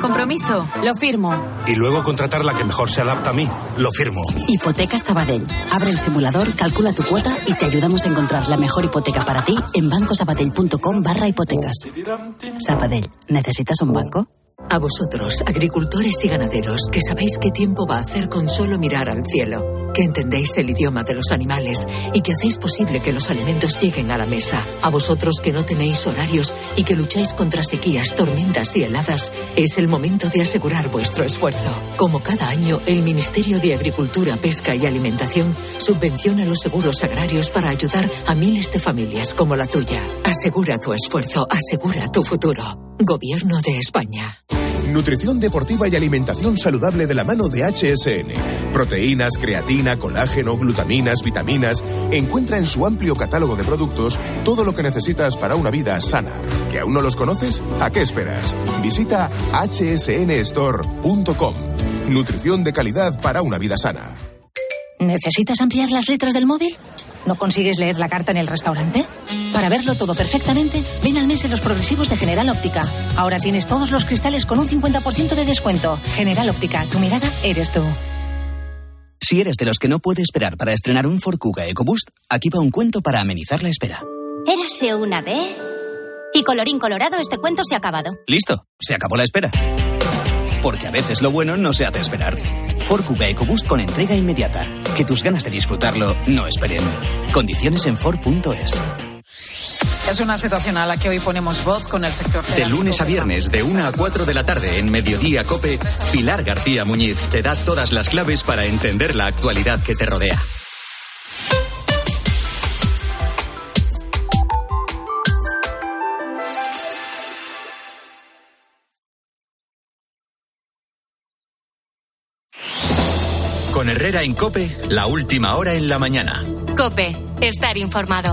compromiso, lo firmo. Y luego contratar la que mejor se adapta a mí, lo firmo. Hipotecas Sabadell. Abre el simulador, calcula tu cuota y te ayudamos a encontrar la mejor hipoteca para ti en bancosabadell.com/hipotecas. Sabadell, ¿necesitas un banco? A vosotros, agricultores y ganaderos, que sabéis qué tiempo va a hacer con solo mirar al cielo, que entendéis el idioma de los animales y que hacéis posible que los alimentos lleguen a la mesa. A vosotros que no tenéis horarios y que lucháis contra sequías, tormentas y heladas, es el momento de asegurar vuestro esfuerzo. Como cada año, el Ministerio de Agricultura, Pesca y Alimentación subvenciona los seguros agrarios para ayudar a miles de familias como la tuya. Asegura tu esfuerzo, asegura tu futuro. Gobierno de España. Nutrición deportiva y alimentación saludable de la mano de HSN. Proteínas, creatina, colágeno, glutaminas, vitaminas. Encuentra en su amplio catálogo de productos todo lo que necesitas para una vida sana. ¿Que aún no los conoces? ¿A qué esperas? Visita hsnstore.com. Nutrición de calidad para una vida sana. ¿Necesitas ampliar las letras del móvil? ¿No consigues leer la carta en el restaurante? Para verlo todo perfectamente, ven al mes de los progresivos de General Óptica. Ahora tienes todos los cristales con un 50% de descuento. General Óptica, tu mirada eres tú. Si eres de los que no puede esperar para estrenar un Ford Kuga EcoBoost, aquí va un cuento para amenizar la espera. Érase una vez... Y colorín colorado, este cuento se ha acabado. Listo, se acabó la espera. Porque a veces lo bueno no se hace esperar. Ford Kuga EcoBoost con entrega inmediata. Que tus ganas de disfrutarlo no esperen. Condiciones en Ford.es. Es una situación a la que hoy ponemos voz con el sector cerámico. De lunes a viernes, de 1 a 4 de la tarde, en Mediodía COPE, Pilar García Muñiz te da todas las claves para entender la actualidad que te rodea. Con Herrera en COPE, la última hora en la mañana. COPE, estar informado.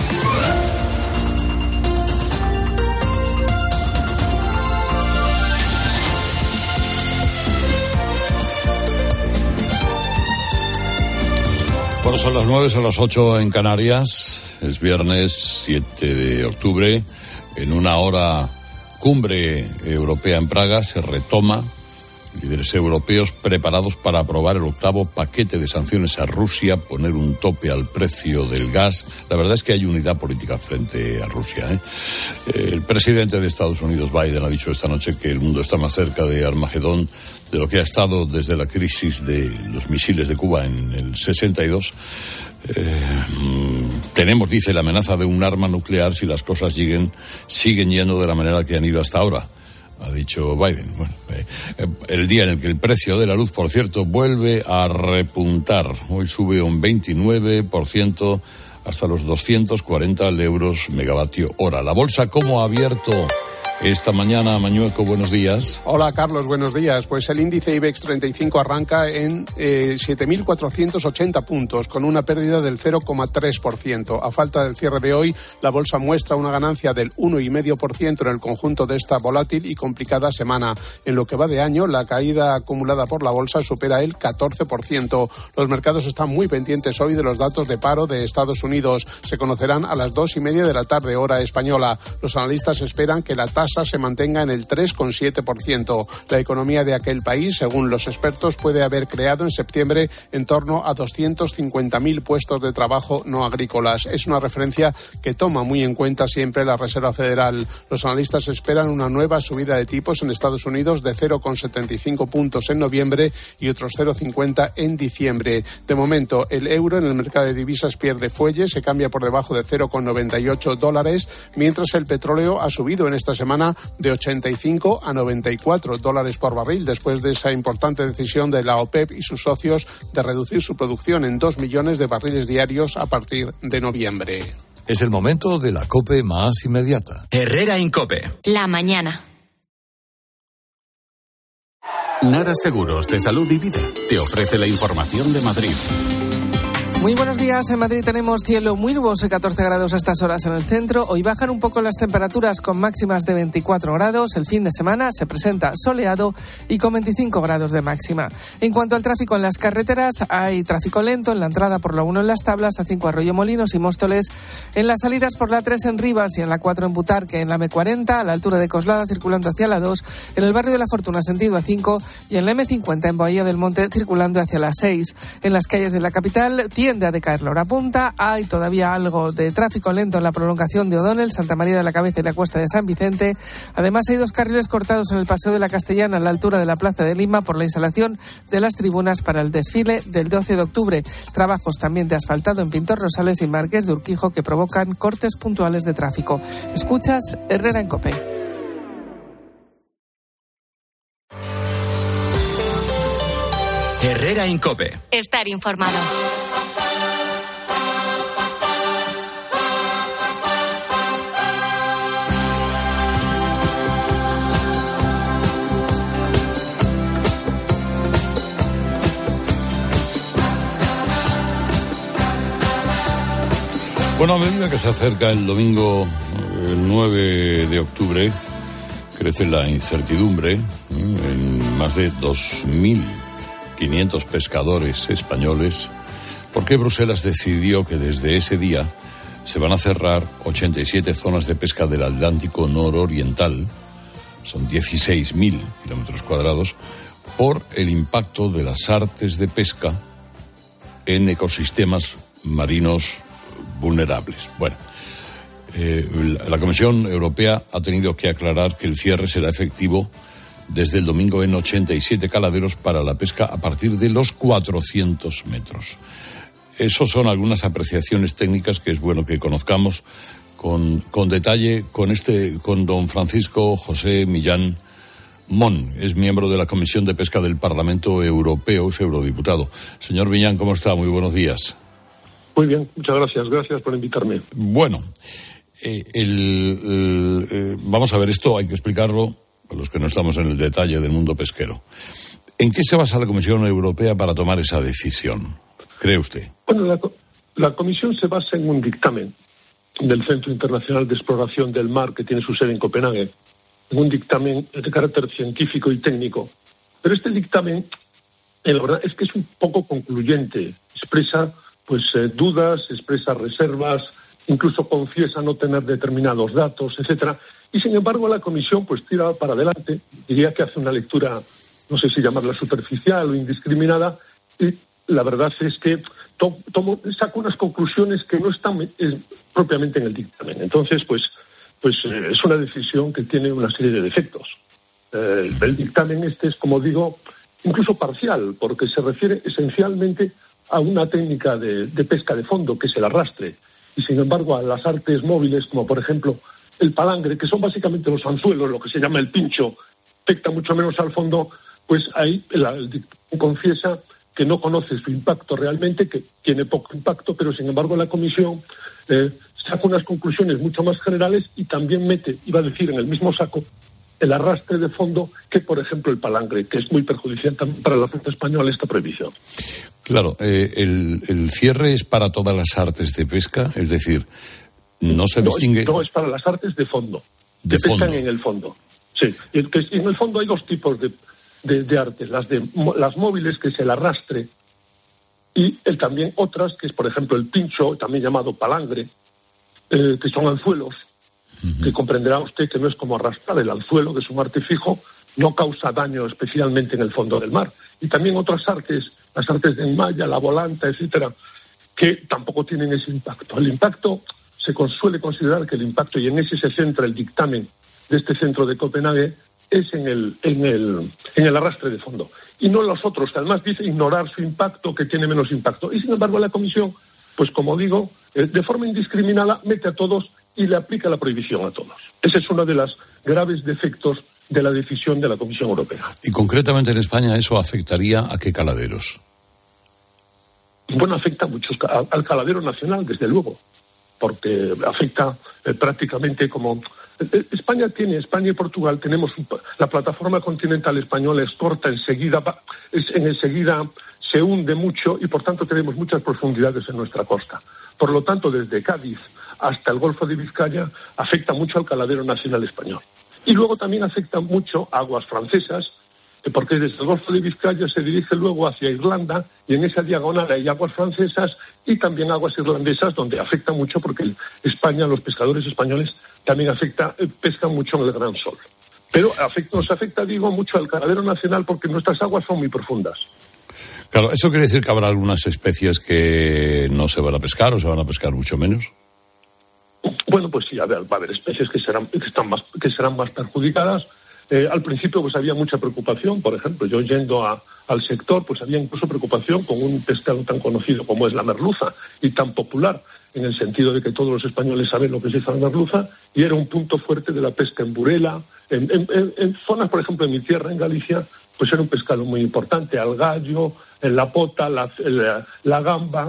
Bueno, son las 9, son las 8 en Canarias. Es viernes 7 de octubre. En una hora, cumbre europea en Praga, se retoma. Líderes europeos preparados para aprobar el 8º paquete de sanciones a Rusia, poner un tope al precio del gas. La verdad es que hay unidad política frente a Rusia, El presidente de Estados Unidos, Biden, ha dicho esta noche que el mundo está más cerca de Armagedón de lo que ha estado desde la crisis de los misiles de Cuba en el 62. Tenemos, dice, la amenaza de un arma nuclear si las cosas siguen yendo de la manera que han ido hasta ahora, ha dicho Biden. Bueno, el día en el que el precio de la luz, por cierto, vuelve a repuntar. Hoy sube un 29% hasta los 240 euros megavatio hora. La bolsa, ¿cómo ha abierto esta mañana? Mañueco, buenos días. Hola, Carlos, buenos días. Pues el índice IBEX 35 arranca en 7.480 puntos, con una pérdida del 0,3%. A falta del cierre de hoy, la bolsa muestra una ganancia del 1,5% en el conjunto de esta volátil y complicada semana. En lo que va de año, la caída acumulada por la bolsa supera el 14%. Los mercados están muy pendientes hoy de los datos de paro de Estados Unidos. Se conocerán a las 2:30 de la tarde, hora española. Los analistas esperan que la tasa se mantenga en el 3,7%. La economía de aquel país, según los expertos, puede haber creado en septiembre en torno a 250.000 puestos de trabajo no agrícolas. Es una referencia que toma muy en cuenta siempre la Reserva Federal. Los analistas esperan una nueva subida de tipos en Estados Unidos de 0,75 puntos en noviembre y otros 0,50 en diciembre. De momento, el euro en el mercado de divisas pierde fuelle, se cambia por debajo de $0,98, mientras el petróleo ha subido en esta semana de 85 a $94 por barril, después de esa importante decisión de la OPEP y sus socios de reducir su producción en 2 millones de barriles diarios a partir de noviembre. Es el momento de la COPE más inmediata. Herrera en COPE. La mañana. Nara Seguros de Salud y Vida te ofrece la información de Madrid. Muy buenos días. En Madrid tenemos cielo muy nuboso y 14 grados a estas horas en el centro. Hoy bajan un poco las temperaturas con máximas de 24 grados. El fin de semana se presenta soleado y con 25 grados de máxima. En cuanto al tráfico en las carreteras, hay tráfico lento en la entrada por la 1 en Las Tablas, A5 Arroyo-Molinos y Móstoles, en las salidas por la 3 en Rivas y en la 4 en Butarque, en la M40, a la altura de Coslada circulando hacia la 2, en el barrio de La Fortuna sentido A5 y en la M50 en Bahía del Monte circulando hacia la 6. En las calles de la capital tiende a decaer la hora punta. Hay todavía algo de tráfico lento en la prolongación de O'Donnell, Santa María de la Cabeza y la Cuesta de San Vicente. Además, hay 2 carriles cortados en el Paseo de la Castellana a la altura de la Plaza de Lima por la instalación de las tribunas para el desfile del 12 de octubre. Trabajos también de asfaltado en Pintor Rosales y Marqués de Urquijo que provocan cortes puntuales de tráfico. Escuchas Herrera en COPE. Herrera en COPE. Estar informado. Bueno, a medida que se acerca el domingo, el 9 de octubre, crece la incertidumbre en más de 2.500 pescadores españoles, porque Bruselas decidió que desde ese día se van a cerrar 87 zonas de pesca del Atlántico nororiental, son 16.000 kilómetros cuadrados, por el impacto de las artes de pesca en ecosistemas marinos vulnerables. Bueno, la Comisión Europea ha tenido que aclarar que el cierre será efectivo desde el domingo en 87 caladeros para la pesca a partir de los 400 metros. Esos son algunas apreciaciones técnicas que es bueno que conozcamos con detalle con don Francisco José Millán Mon. Es miembro de la Comisión de Pesca del Parlamento Europeo, es eurodiputado. Señor Millán, ¿cómo está? Muy buenos días. Muy bien, muchas gracias. Gracias por invitarme. Bueno, vamos a ver, esto hay que explicarlo a los que no estamos en el detalle del mundo pesquero. ¿En qué se basa la Comisión Europea para tomar esa decisión, cree usted? Bueno, la Comisión se basa en un dictamen del Centro Internacional de Exploración del Mar, que tiene su sede en Copenhague, en un dictamen de carácter científico y técnico. Pero este dictamen, la verdad es que es un poco concluyente, expresa dudas, expresa reservas, incluso confiesa no tener determinados datos, etcétera. Y sin embargo la Comisión tira para adelante, diría que hace una lectura, no sé si llamarla superficial o indiscriminada, y la verdad es que saca unas conclusiones que no están propiamente en el dictamen. Entonces, es una decisión que tiene una serie de defectos. El dictamen es, como digo, incluso parcial, porque se refiere esencialmente a una técnica de pesca de fondo, que es el arrastre, y sin embargo a las artes móviles, como por ejemplo el palangre, que son básicamente los anzuelos, lo que se llama el pincho, afecta mucho menos al fondo, ahí el confiesa que no conoce su impacto realmente, que tiene poco impacto, pero sin embargo la Comisión saca unas conclusiones mucho más generales y también mete, iba a decir en el mismo saco, el arrastre de fondo que, por ejemplo, el palangre, que es muy perjudicial también para la flota española esta prohibición. Claro, el cierre es para todas las artes de pesca, es decir, no se distingue... No, es para las artes de fondo, que pescan en el fondo. Sí, y en el fondo hay 2 tipos de artes, las móviles, que es el arrastre, y también otras, que es, por ejemplo, el pincho, también llamado palangre, que son anzuelos, que comprenderá usted que no es como arrastrar el anzuelo, que es un arte fijo, no causa daño especialmente en el fondo del mar. Y también otras artes, las artes de enmalla, la volanta, etcétera, que tampoco tienen ese impacto. El impacto, se suele considerar que el impacto, y en ese se centra el dictamen de este centro de Copenhague, es en el arrastre de fondo. Y no los otros, que además dice ignorar su impacto, que tiene menos impacto. Y sin embargo la Comisión, como digo, de forma indiscriminada mete a todos y le aplica la prohibición a todos. Ese es uno de los graves defectos de la decisión de la Comisión Europea. Y concretamente en España, ¿eso afectaría a qué caladeros? Bueno, afecta a muchos, al caladero nacional, desde luego, porque afecta prácticamente como España y Portugal tenemos la plataforma continental española es corta, enseguida se hunde mucho y por tanto tenemos muchas profundidades en nuestra costa. Por lo tanto, desde Cádiz hasta el Golfo de Vizcaya afecta mucho al caladero nacional español. Y luego también afecta mucho a aguas francesas, porque desde el Golfo de Vizcaya se dirige luego hacia Irlanda y en esa diagonal hay aguas francesas y también aguas irlandesas donde afecta mucho porque los pescadores españoles también pescan mucho en el Gran Sol. Pero nos afecta, mucho al caladero nacional porque nuestras aguas son muy profundas. Claro, ¿eso quiere decir que habrá algunas especies que no se van a pescar o se van a pescar mucho menos? Bueno, pues sí, va a haber especies que serán más perjudicadas. Al principio pues había mucha preocupación, por ejemplo, yo yendo al sector pues había incluso preocupación con un pescado tan conocido como es la merluza y tan popular en el sentido de que todos los españoles saben lo que es la merluza y era un punto fuerte de la pesca en Burela, en zonas, por ejemplo, en mi tierra, en Galicia, pues era un pescado muy importante, al gallo, en la pota, la gamba.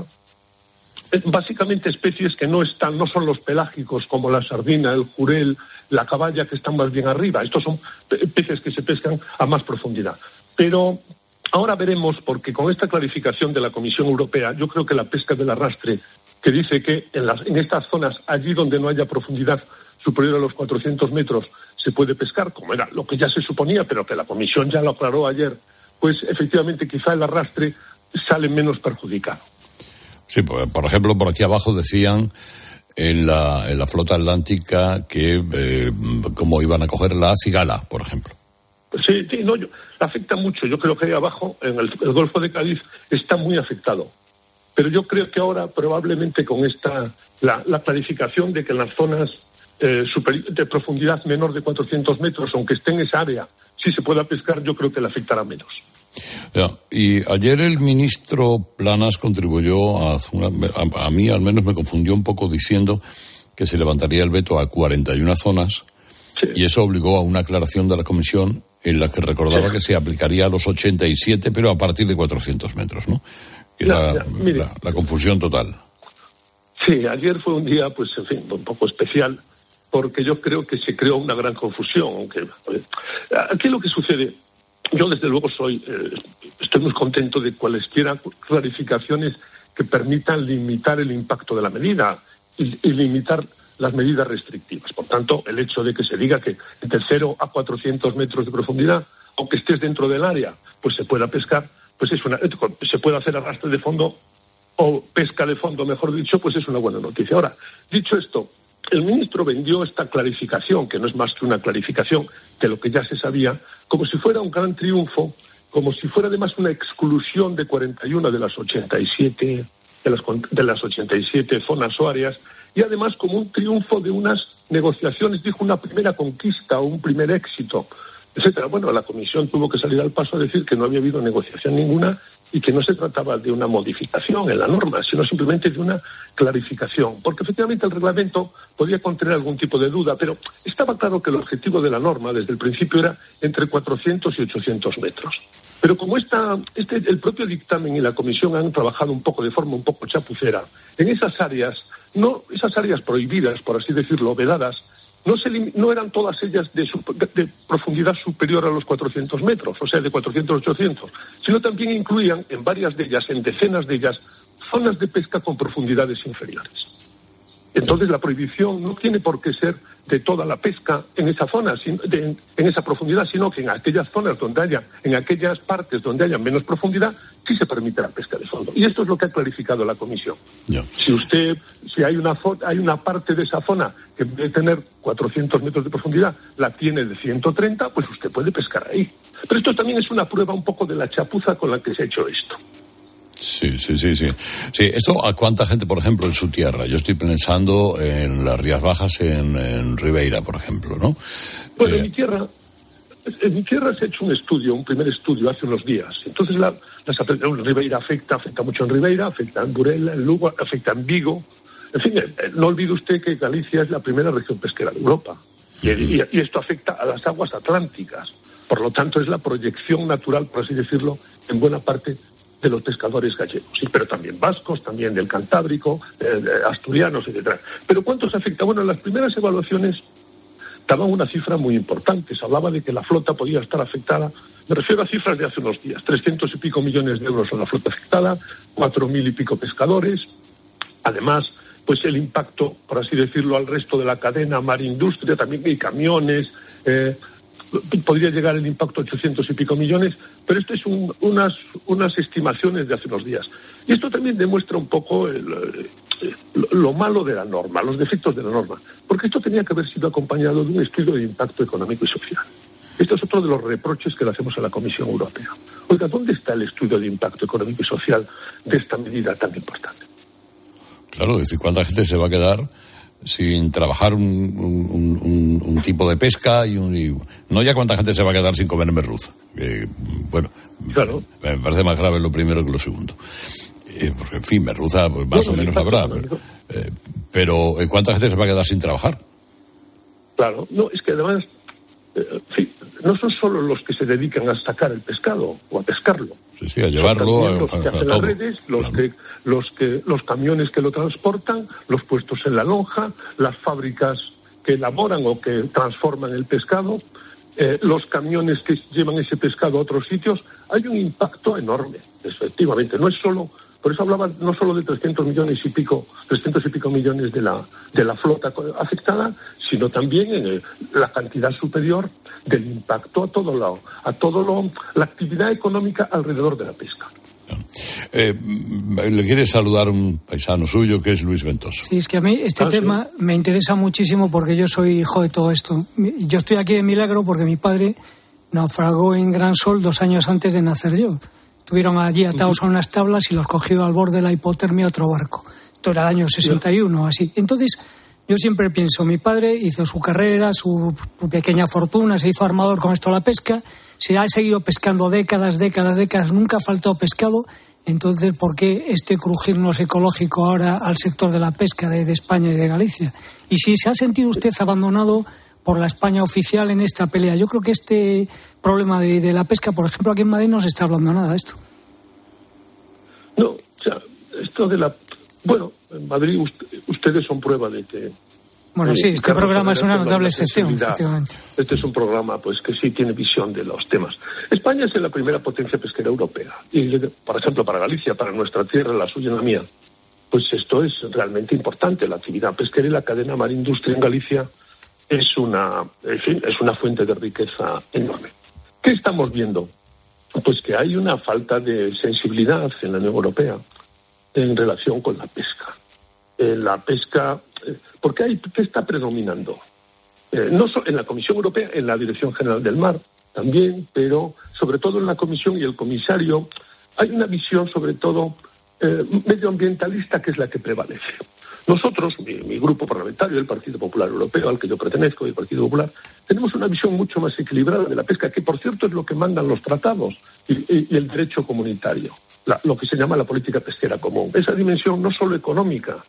Básicamente especies que no son los pelágicos como la sardina, el jurel, la caballa, que están más bien arriba. Estos son peces que se pescan a más profundidad. Pero ahora veremos, porque con esta clarificación de la Comisión Europea, yo creo que la pesca del arrastre, que dice que en estas zonas, allí donde no haya profundidad superior a los 400 metros, se puede pescar, como era lo que ya se suponía, pero que la Comisión ya lo aclaró ayer, pues efectivamente quizá el arrastre sale menos perjudicado. Sí, por ejemplo, por aquí abajo decían en la flota atlántica que cómo iban a coger la cigala, por ejemplo. Sí, afecta mucho. Yo creo que ahí abajo, en el Golfo de Cádiz, está muy afectado. Pero yo creo que ahora, probablemente con la clarificación de que en las zonas de profundidad menor de 400 metros, aunque esté en esa área, si se pueda pescar, yo creo que le afectará menos. Ya, y ayer el ministro Planas contribuyó a mí al menos me confundió un poco diciendo que se levantaría el veto a 41 zonas, sí. Y eso obligó a una aclaración de la Comisión en la que recordaba que se aplicaría a los 87, pero a partir de 400 metros, ¿no? La confusión total. Sí, ayer fue un día, pues, en fin, un poco especial, porque yo creo que se creó una gran confusión. Aquí lo que sucede, yo desde luego estoy muy contento de cualesquiera clarificaciones que permitan limitar el impacto de la medida y limitar las medidas restrictivas. Por tanto, el hecho de que se diga que entre 0 a 400 metros de profundidad, aunque estés dentro del área, pues se pueda pescar, pues se puede hacer arrastre de fondo o pesca de fondo, mejor dicho, pues es una buena noticia. Ahora, dicho esto, el ministro vendió esta clarificación, que no es más que una clarificación de lo que ya se sabía, como si fuera un gran triunfo, como si fuera además una exclusión de 41 de las 87 zonas o áreas, y además como un triunfo de unas negociaciones, dijo una primera conquista o un primer éxito, etcétera. Bueno, la Comisión tuvo que salir al paso a decir que no había habido negociación ninguna y que no se trataba de una modificación en la norma, sino simplemente de una clarificación. Porque efectivamente el reglamento podía contener algún tipo de duda, pero estaba claro que el objetivo de la norma desde el principio era entre 400 y 800 metros. Pero como el propio dictamen y la Comisión han trabajado de forma un poco chapucera, en esas áreas prohibidas, por así decirlo, vedadas, no eran todas ellas de profundidad superior a los 400 metros, o sea, de 400 a 800, sino también incluían en varias de ellas, en decenas de ellas, zonas de pesca con profundidades inferiores. Entonces la prohibición no tiene por qué ser de toda la pesca en esa zona, en esa profundidad, sino que en aquellas zonas en aquellas partes donde haya menos profundidad, sí se permite la pesca de fondo. Y esto es lo que ha clarificado la Comisión. Yeah. Si hay una parte de esa zona que debe tener 400 metros de profundidad, la tiene de 130, pues usted puede pescar ahí. Pero esto también es una prueba un poco de la chapuza con la que se ha hecho esto. Sí. Esto a cuánta gente, por ejemplo, en su tierra. Yo estoy pensando en las Rías Bajas, en Ribeira, por ejemplo, ¿no? Bueno, en mi tierra se ha hecho un primer estudio hace unos días. Entonces Ribeira afecta mucho en Ribeira, afecta en Burela, en Lugo, afecta en Vigo. En fin, no olvide usted que Galicia es la primera región pesquera de Europa. Y esto afecta a las aguas atlánticas. Por lo tanto, es la proyección natural, por así decirlo, en buena parte de los pescadores gallegos, pero también vascos, también del Cantábrico, asturianos, etc. ¿Pero cuántos afecta? Bueno, en las primeras evaluaciones daban una cifra muy importante. Se hablaba de que la flota podía estar afectada. Me refiero a cifras de hace unos días. 300 y pico millones de euros en la flota afectada, 4.000 y pico pescadores. Además, pues el impacto, por así decirlo, al resto de la cadena, mar industria, también hay camiones, podría llegar el impacto a 800 y pico millones, pero esto es unas estimaciones de hace unos días. Y esto también demuestra un poco lo malo de la norma, los defectos de la norma, porque esto tenía que haber sido acompañado de un estudio de impacto económico y social. Esto es otro de los reproches que le hacemos a la Comisión Europea. Oiga, ¿dónde está el estudio de impacto económico y social de esta medida tan importante? Claro, es decir, ¿cuánta gente se va a quedar sin trabajar un tipo de pesca no ya cuánta gente se va a quedar sin comer merluza? Bueno, claro. Me parece más grave lo primero que lo segundo. Porque, en fin, merluza pues, más o menos habrá. Pero ¿cuánta gente se va a quedar sin trabajar? Claro, no, es que además, no son solo los que se dedican a sacar el pescado o a pescarlo. Sí, a llevarlo. Los que hacen las redes, los camiones que lo transportan, los puestos en la lonja, las fábricas que elaboran o que transforman el pescado, los camiones que llevan ese pescado a otros sitios. Hay un impacto enorme, efectivamente. No es solo, por eso hablaba no solo de 300 y pico millones de la flota afectada, sino también en la cantidad superior del impacto a todo la actividad económica alrededor de la pesca. Le quiere saludar un paisano suyo que es Luis Ventoso. Sí, es que a mí este tema me interesa muchísimo porque yo soy hijo de todo esto. Yo estoy aquí de milagro porque mi padre naufragó en Gran Sol 2 años antes de nacer yo. Estuvieron allí atados a unas tablas y los cogió al borde de la hipotermia otro barco. Esto era el año 61 o así. Entonces, yo siempre pienso, mi padre hizo su carrera, su pequeña fortuna, se hizo armador con esto de la pesca, se ha seguido pescando décadas, nunca ha faltado pescado. Entonces, ¿por qué este crujir no es ecológico ahora al sector de la pesca de España y de Galicia? Y si se ha sentido usted abandonado por la España oficial en esta pelea. Yo creo que este problema de la pesca, por ejemplo, aquí en Madrid no se está hablando nada de esto. No, o sea, esto de la... Bueno, en Madrid ustedes son prueba de que... Bueno, sí, este programa es una notable excepción, efectivamente. Este es un programa pues que sí tiene visión de los temas. España es la primera potencia pesquera europea. Y, por ejemplo, para Galicia, para nuestra tierra, la suya y la mía, pues esto es realmente importante. La actividad pesquera y la cadena mar industria en Galicia es una fuente de riqueza enorme. ¿Qué estamos viendo? Pues que hay una falta de sensibilidad en la Unión Europea en relación con la pesca. La pesca, porque ¿qué está predominando? No solo en la Comisión Europea, en la Dirección General del Mar también, pero sobre todo en la Comisión y el comisario, hay una visión sobre todo medioambientalista que es la que prevalece. Nosotros, mi grupo parlamentario, el Partido Popular Europeo, al que yo pertenezco, el Partido Popular, tenemos una visión mucho más equilibrada de la pesca, que por cierto es lo que mandan los tratados y el derecho comunitario, lo que se llama la política pesquera común. Esa dimensión no solo económica,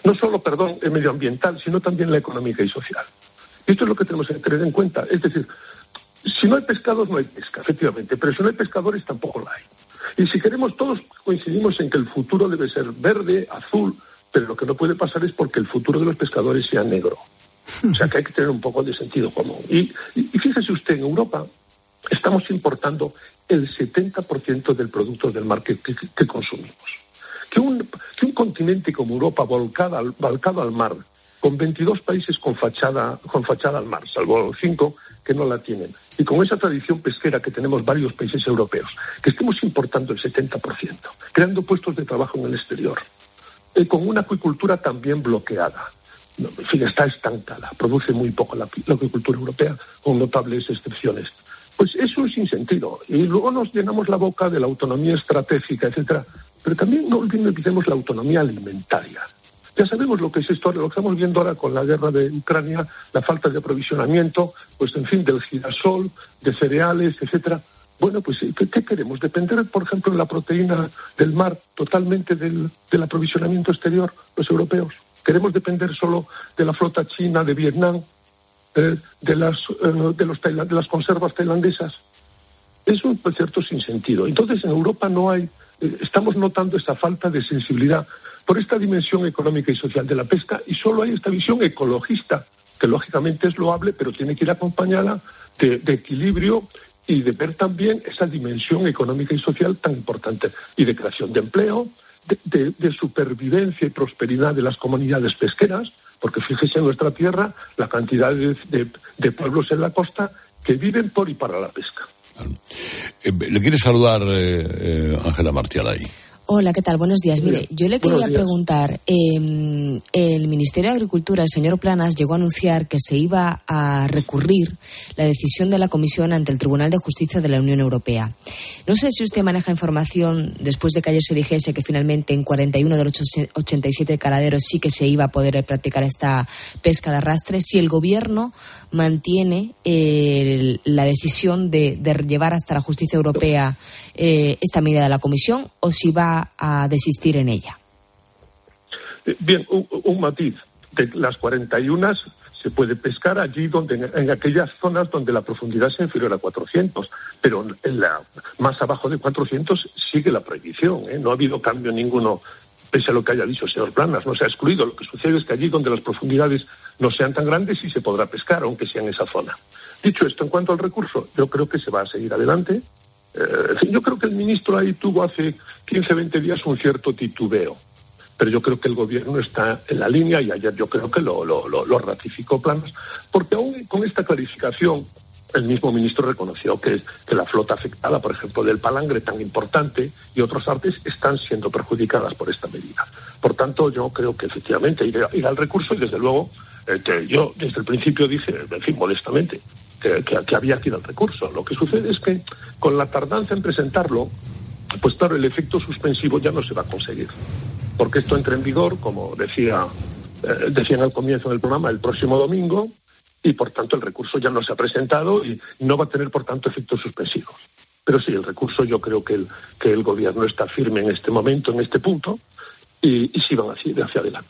medioambiental, sino también la económica y social. Y esto es lo que tenemos que tener en cuenta. Es decir, si no hay pescados, no hay pesca, efectivamente, pero si no hay pescadores, tampoco la hay. Y si queremos, todos coincidimos en que el futuro debe ser verde, azul, pero lo que no puede pasar es porque el futuro de los pescadores sea negro. O sea que hay que tener un poco de sentido común. Y fíjese usted, en Europa estamos importando el 70% del producto del mar que consumimos. Que un continente como Europa volcado al mar, con 22 países con fachada al mar, salvo 5 que no la tienen, y con esa tradición pesquera que tenemos varios países europeos, que estemos importando el 70%, creando puestos de trabajo en el exterior, con una acuicultura también bloqueada. En fin, está estancada, produce muy poco la acuicultura europea, con notables excepciones. Pues eso es sin sentido. Y luego nos llenamos la boca de la autonomía estratégica, etcétera. Pero también no olvidemos la autonomía alimentaria. Ya sabemos lo que es esto, lo que estamos viendo ahora con la guerra de Ucrania, la falta de aprovisionamiento, pues en fin, del girasol, de cereales, etcétera. Bueno, pues ¿qué queremos? ¿Depender, por ejemplo, de la proteína del mar totalmente del aprovisionamiento exterior, los europeos? ¿Queremos depender solo de la flota china, de Vietnam, de las conservas tailandesas? Es un cierto sinsentido. Entonces, en Europa estamos notando esa falta de sensibilidad por esta dimensión económica y social de la pesca, y solo hay esta visión ecologista que lógicamente es loable, pero tiene que ir acompañada de equilibrio y de ver también esa dimensión económica y social tan importante, y de creación de empleo, de supervivencia y prosperidad de las comunidades pesqueras, porque fíjese en nuestra tierra la cantidad de pueblos en la costa que viven por y para la pesca. ¿Le quiere saludar Ángela Martialay? Hola, ¿qué tal? Buenos días. Mire, yo le quería preguntar, el Ministerio de Agricultura, el señor Planas, llegó a anunciar que se iba a recurrir la decisión de la Comisión ante el Tribunal de Justicia de la Unión Europea. No sé si usted maneja información, después de que ayer se dijese que finalmente en 41 de los 87 caladeros sí que se iba a poder practicar esta pesca de arrastre, si el Gobierno mantiene la decisión de llevar hasta la justicia europea esta medida de la Comisión, o si va a desistir en ella. Bien, un matiz. De las 41 se puede pescar allí en aquellas zonas donde la profundidad es inferior a 400, pero más abajo de 400 sigue la prohibición, ¿eh? No ha habido cambio ninguno, pese a lo que haya dicho el señor Planas, no se ha excluido. Lo que sucede es que allí donde las profundidades no sean tan grandes sí se podrá pescar, aunque sea en esa zona. Dicho esto, en cuanto al recurso, yo creo que se va a seguir adelante. Yo creo que el ministro ahí tuvo hace 15, 20 días un cierto titubeo, pero yo creo que el Gobierno está en la línea, y ayer yo creo que lo ratificó Planas, porque aún con esta clarificación el mismo ministro reconoció que la flota afectada, por ejemplo, del palangre tan importante y otros artes, están siendo perjudicadas por esta medida. Por tanto, yo creo que efectivamente irá al recurso, y desde luego que yo desde el principio dije, en fin, modestamente, que había que ir al recurso. Lo que sucede es que con la tardanza en presentarlo, pues claro, el efecto suspensivo ya no se va a conseguir, porque esto entra en vigor, como decían al comienzo del programa, el próximo domingo, y por tanto el recurso ya no se ha presentado y no va a tener por tanto efectos suspensivos. Pero sí, el recurso, yo creo que el Gobierno está firme en este momento, en este punto, y sí van hacia adelante.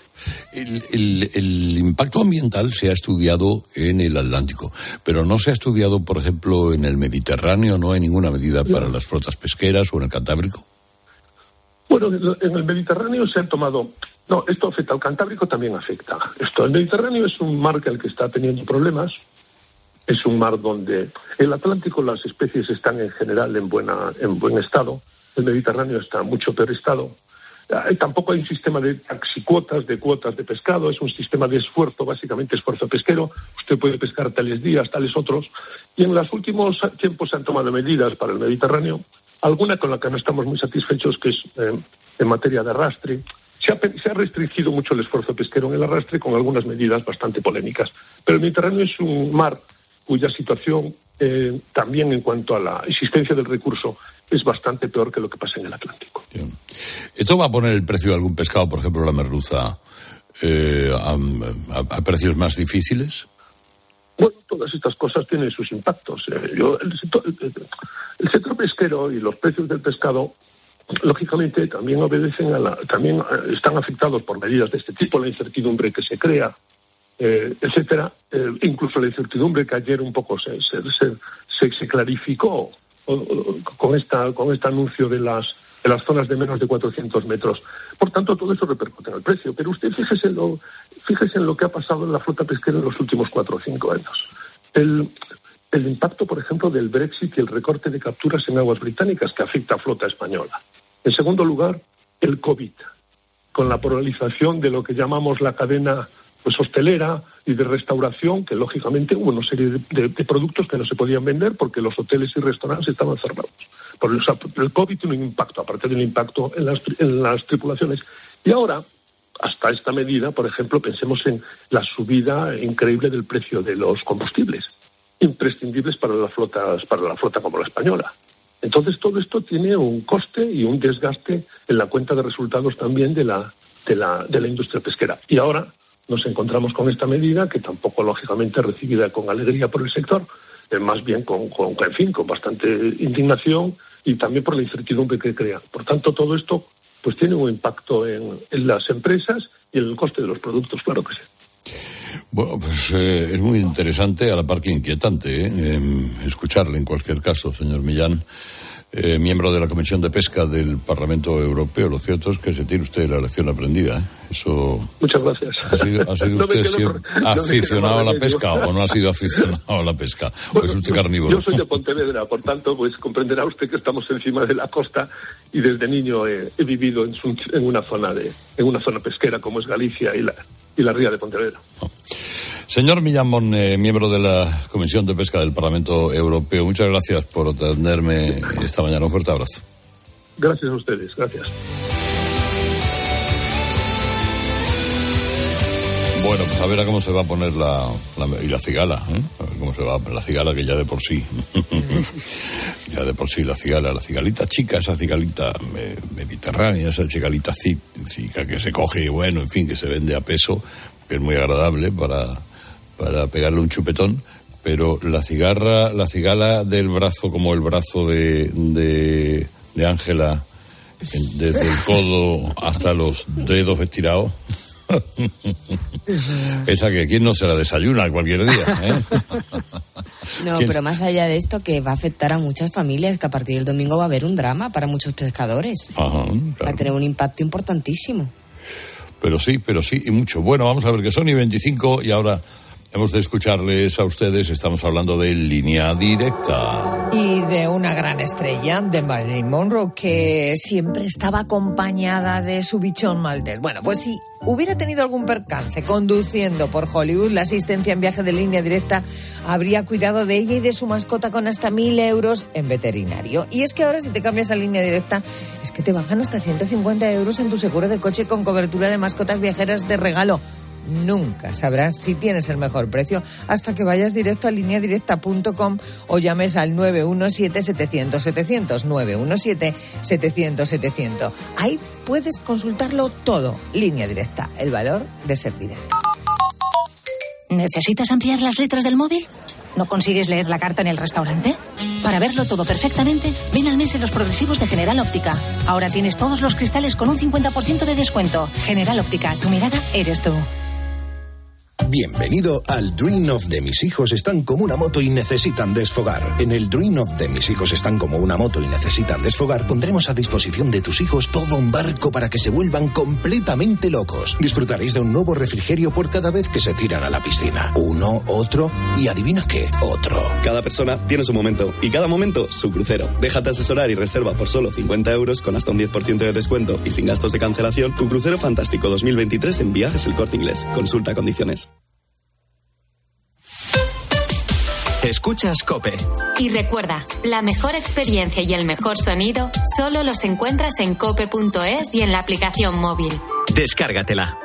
El impacto ambiental se ha estudiado en el Atlántico, pero no se ha estudiado, por ejemplo, en el Mediterráneo. ¿No hay ninguna medida para las flotas pesqueras o en el Cantábrico? Bueno, en el Mediterráneo se han tomado... No, esto afecta al Cantábrico, también afecta. El Mediterráneo es un mar que está teniendo problemas. Es un mar donde el Atlántico las especies están en general en buen estado. El Mediterráneo está en mucho peor estado. Tampoco hay un sistema de taxicuotas, de cuotas de pescado, es un sistema de esfuerzo, básicamente esfuerzo pesquero. Usted puede pescar tales días, tales otros. Y en los últimos tiempos se han tomado medidas para el Mediterráneo, alguna con la que no estamos muy satisfechos, que es en materia de arrastre. Se ha restringido mucho el esfuerzo pesquero en el arrastre con algunas medidas bastante polémicas. Pero el Mediterráneo es un mar cuya situación, también en cuanto a la existencia del recurso, es bastante peor que lo que pasa en el Atlántico. Bien. ¿Esto va a poner el precio de algún pescado, por ejemplo la merluza, a precios más difíciles? Bueno, todas estas cosas tienen sus impactos. El sector pesquero y los precios del pescado, lógicamente, también también están afectados por medidas de este tipo, la incertidumbre que se crea, etcétera. Incluso la incertidumbre que ayer un poco se clarificó con este anuncio de las zonas de menos de 400 metros. Por tanto, todo eso repercute en el precio. Pero usted fíjese en lo que ha pasado en la flota pesquera en los últimos 4 o 5 años. El impacto, por ejemplo, del Brexit y el recorte de capturas en aguas británicas, que afecta a flota española. En segundo lugar, el COVID, con la polarización de lo que llamamos la cadena hostelera y de restauración, que lógicamente hubo una serie de productos que no se podían vender porque los hoteles y restaurantes estaban cerrados. El COVID tiene un impacto, aparte del impacto en las tripulaciones. Y ahora, hasta esta medida, por ejemplo, pensemos en la subida increíble del precio de los combustibles, imprescindibles para la flota como la española. Entonces, todo esto tiene un coste y un desgaste en la cuenta de resultados también de la industria pesquera. Y ahora nos encontramos con esta medida, que tampoco, lógicamente, recibida con alegría por el sector, más bien con bastante indignación, y también por la incertidumbre que crea. Por tanto, todo esto pues tiene un impacto en las empresas y en el coste de los productos, claro que sí. Bueno, pues es muy interesante, a la par que inquietante, escucharle en cualquier caso, señor Millán. miembro de la Comisión de Pesca del Parlamento Europeo. Lo cierto es que se tiene usted la lección aprendida, ¿eh? Eso. Muchas gracias. ¿Ha sido usted siempre aficionado a la pesca o no ha sido aficionado a la pesca? ¿O es usted carnívoro? Yo soy de Pontevedra, por tanto, pues comprenderá usted que estamos encima de la costa y desde niño he vivido en una zona pesquera como es Galicia y la ría de Pontevedra. Oh. Señor Millán Mon, miembro de la Comisión de Pesca del Parlamento Europeo, muchas gracias por atenderme esta mañana. Un fuerte abrazo. Gracias a ustedes, gracias. Bueno, pues a ver a cómo se va a poner la cigala, ¿eh? A ver cómo se va a poner la cigala, que ya de por sí la cigalita chica, esa cigalita mediterránea, esa cigalita cica que se coge y bueno, en fin, que se vende a peso, que es muy agradable para pegarle un chupetón, pero la cigala del brazo, como el brazo de Ángela, desde el codo hasta los dedos estirados. Esa que quien no se la desayuna cualquier día, ¿eh? No, pero más allá de esto, que va a afectar a muchas familias, que a partir del domingo va a haber un drama para muchos pescadores. Ajá, claro. Va a tener un impacto importantísimo. Pero sí, y mucho. Bueno, vamos a ver que son y 25 y ahora hemos de escucharles a ustedes. Estamos hablando de Línea Directa. Y de una gran estrella, de Marilyn Monroe, que siempre estaba acompañada de su bichón maltés. Bueno, pues si hubiera tenido algún percance conduciendo por Hollywood, la asistencia en viaje de Línea Directa habría cuidado de ella y de su mascota con hasta 1.000 euros en veterinario. Y es que ahora, si te cambias a Línea Directa, es que te bajan hasta 150 euros en tu seguro de coche con cobertura de mascotas viajeras de regalo. Nunca sabrás si tienes el mejor precio hasta que vayas directo a lineadirecta.com o llames al 917-700-700, 917-700-700. Ahí puedes consultarlo todo. Línea Directa, el valor de ser directo. ¿Necesitas ampliar las letras del móvil? ¿No consigues leer la carta en el restaurante? Para verlo todo perfectamente, ven al mes en los progresivos de General Óptica. Ahora tienes todos los cristales con un 50% de descuento. General Óptica, tu mirada eres tú. Bienvenido al Dream of de mis hijos están como una moto y necesitan desfogar. En el Dream of de mis hijos están como una moto y necesitan desfogar, pondremos a disposición de tus hijos todo un barco para que se vuelvan completamente locos. Disfrutaréis de un nuevo refrigerio por cada vez que se tiran a la piscina. Uno, otro y adivina qué, otro. Cada persona tiene su momento y cada momento su crucero. Déjate asesorar y reserva por solo 50 euros con hasta un 10% de descuento y sin gastos de cancelación tu crucero fantástico 2023 en Viajes El Corte Inglés. Consulta condiciones. Escuchas COPE. Y recuerda, la mejor experiencia y el mejor sonido solo los encuentras en cope.es y en la aplicación móvil. Descárgatela.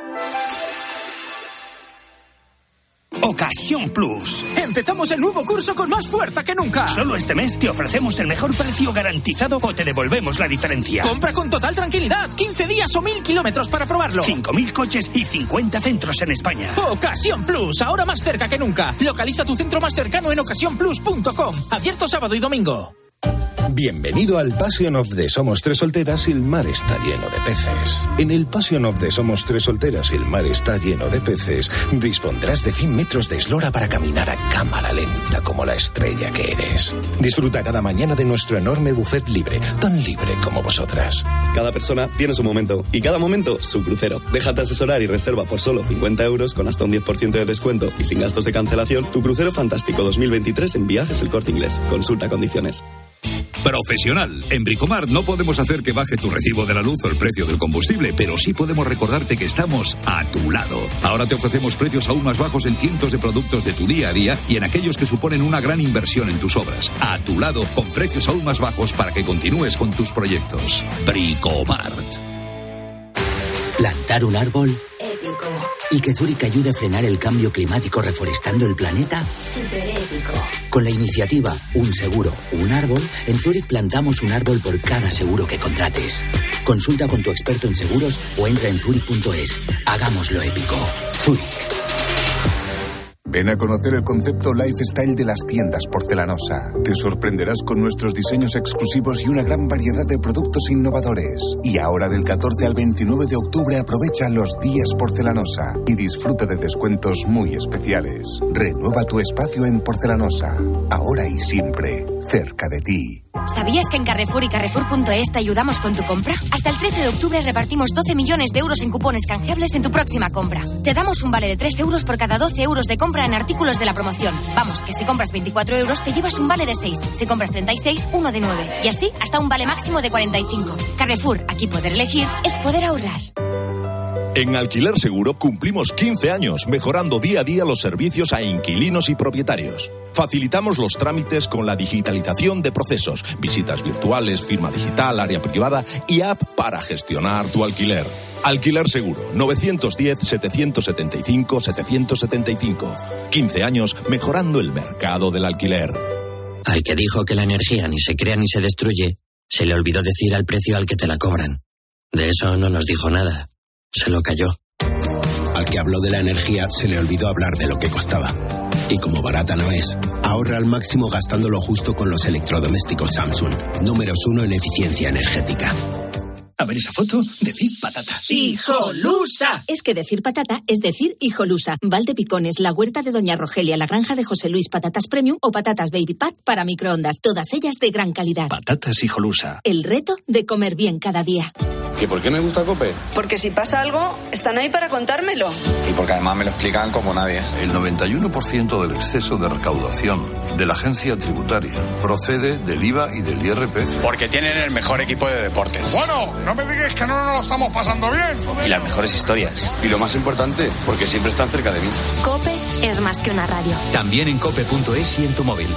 Ocasión Plus. Empezamos el nuevo curso con más fuerza que nunca. Solo este mes te ofrecemos el mejor precio garantizado o te devolvemos la diferencia. Compra con total tranquilidad. 15 días o 1.000 kilómetros para probarlo. 5.000 coches y 50 centros en España. Ocasión Plus, ahora más cerca que nunca. Localiza tu centro más cercano en ocasiónplus.com. Abierto sábado y domingo. Bienvenido al Passion of the Somos Tres Solteras y el mar está lleno de peces. En el Passion of the Somos Tres Solteras y el mar está lleno de peces, dispondrás de 100 metros de eslora para caminar a cámara lenta como la estrella que eres. Disfruta cada mañana de nuestro enorme buffet libre, tan libre como vosotras. Cada persona tiene su momento y cada momento su crucero. Déjate asesorar y reserva por solo 50 euros con hasta un 10% de descuento y sin gastos de cancelación tu crucero fantástico 2023 en Viajes El Corte Inglés. Consulta condiciones. Profesional. En Bricomart no podemos hacer que baje tu recibo de la luz o el precio del combustible, pero sí podemos recordarte que estamos a tu lado. Ahora te ofrecemos precios aún más bajos en cientos de productos de tu día a día y en aquellos que suponen una gran inversión en tus obras. A tu lado, con precios aún más bajos para que continúes con tus proyectos. Bricomart. ¿Plantar un árbol? Épico. ¿Y que Zurich ayude a frenar el cambio climático reforestando el planeta? Súper épico. Con la iniciativa Un Seguro, Un Árbol, en Zurich plantamos un árbol por cada seguro que contrates. Consulta con tu experto en seguros o entra en zurich.es. Hagámoslo épico. Zurich. Ven a conocer el concepto lifestyle de las tiendas Porcelanosa. Te sorprenderás con nuestros diseños exclusivos y una gran variedad de productos innovadores. Y ahora del 14 al 29 de octubre aprovecha los días Porcelanosa y disfruta de descuentos muy especiales. Renueva tu espacio en Porcelanosa, ahora y siempre, cerca de ti. ¿Sabías que en Carrefour y Carrefour.es te ayudamos con tu compra? Hasta el 13 de octubre repartimos 12 millones de euros en cupones canjeables en tu próxima compra. Te damos un vale de 3 euros por cada 12 euros de compra en artículos de la promoción. Vamos, que si compras 24 euros te llevas un vale de 6. Si compras 36, uno de 9. Y así hasta un vale máximo de 45. Carrefour, aquí poder elegir es poder ahorrar. En Alquiler Seguro cumplimos 15 años mejorando día a día los servicios a inquilinos y propietarios. Facilitamos los trámites con la digitalización de procesos, visitas virtuales, firma digital, área privada y app para gestionar tu alquiler. Alquiler Seguro, 910-775-775. 15 años mejorando el mercado del alquiler. Al que dijo que la energía ni se crea ni se destruye, se le olvidó decir al precio al que te la cobran. De eso no nos dijo nada. Se lo cayó. Al que habló de la energía se le olvidó hablar de lo que costaba. Y como barata no es, ahorra al máximo gastando lo justo con los electrodomésticos Samsung. Números 1 en eficiencia energética. A ver esa foto, decir patata. ¡Hijolusa! Es que decir patata es decir hijolusa. Valdepicones, la huerta de Doña Rogelia, la granja de José Luis, patatas premium o patatas baby pat para microondas. Todas ellas de gran calidad. Patatas hijolusa. El reto de comer bien cada día. ¿Y por qué me gusta COPE? Porque si pasa algo, están ahí para contármelo. Y porque además me lo explican como nadie. El 91% del exceso de recaudación de la agencia tributaria procede del IVA y del IRPF. Porque tienen el mejor equipo de deportes. Bueno, no me digas que no nos lo estamos pasando bien. Y las mejores historias. Y lo más importante, porque siempre están cerca de mí. COPE es más que una radio. También en cope.es y en tu móvil.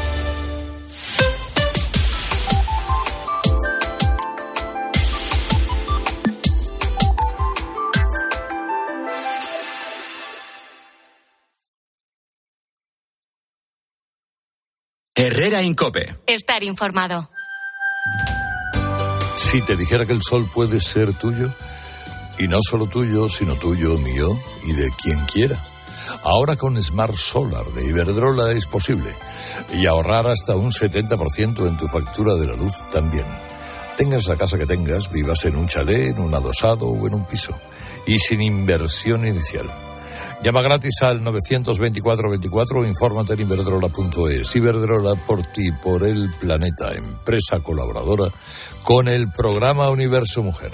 Herrera Incope. Estar informado. Si te dijera que el sol puede ser tuyo, y no solo tuyo, sino tuyo, mío y de quien quiera. Ahora con Smart Solar de Iberdrola es posible. Y ahorrar hasta un 70% en tu factura de la luz también. Tengas la casa que tengas, vivas en un chalet, en un adosado o en un piso. Y sin inversión inicial. Llama gratis al 924-24 o infórmate en iberdrola.es. Iberdrola, por ti, por el planeta, empresa colaboradora con el programa Universo Mujer.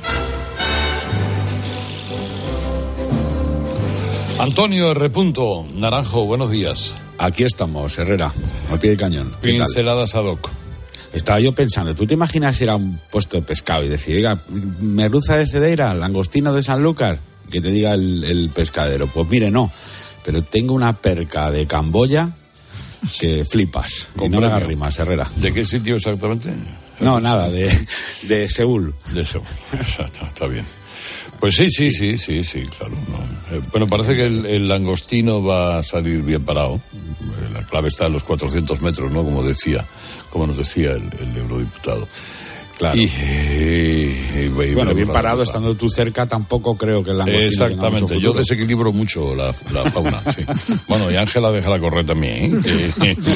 Antonio R. Naranjo, buenos días. Aquí estamos, Herrera, al pie del cañón. Pinceladas ad hoc. Estaba yo pensando, ¿tú te imaginas ir a un puesto de pescado y decir, oiga, merluza de Cedeira, langostino de Sanlúcar? Que te diga el pescadero, pues mire, no, pero tengo una perca de Camboya que flipas. Y no le hagas rimas, Herrera. ¿De qué sitio exactamente? No, nada, de Seúl. De Seúl, exacto, está bien. Pues sí, claro. No. Bueno, parece que el langostino va a salir bien parado. La clave está en los 400 metros, ¿no? Como nos decía el eurodiputado. Claro. Y bueno, bien parado, estando tú cerca, tampoco creo que el langostino. Exactamente, yo desequilibro mucho la fauna, sí. Bueno, y Ángela déjala correr también, ¿eh?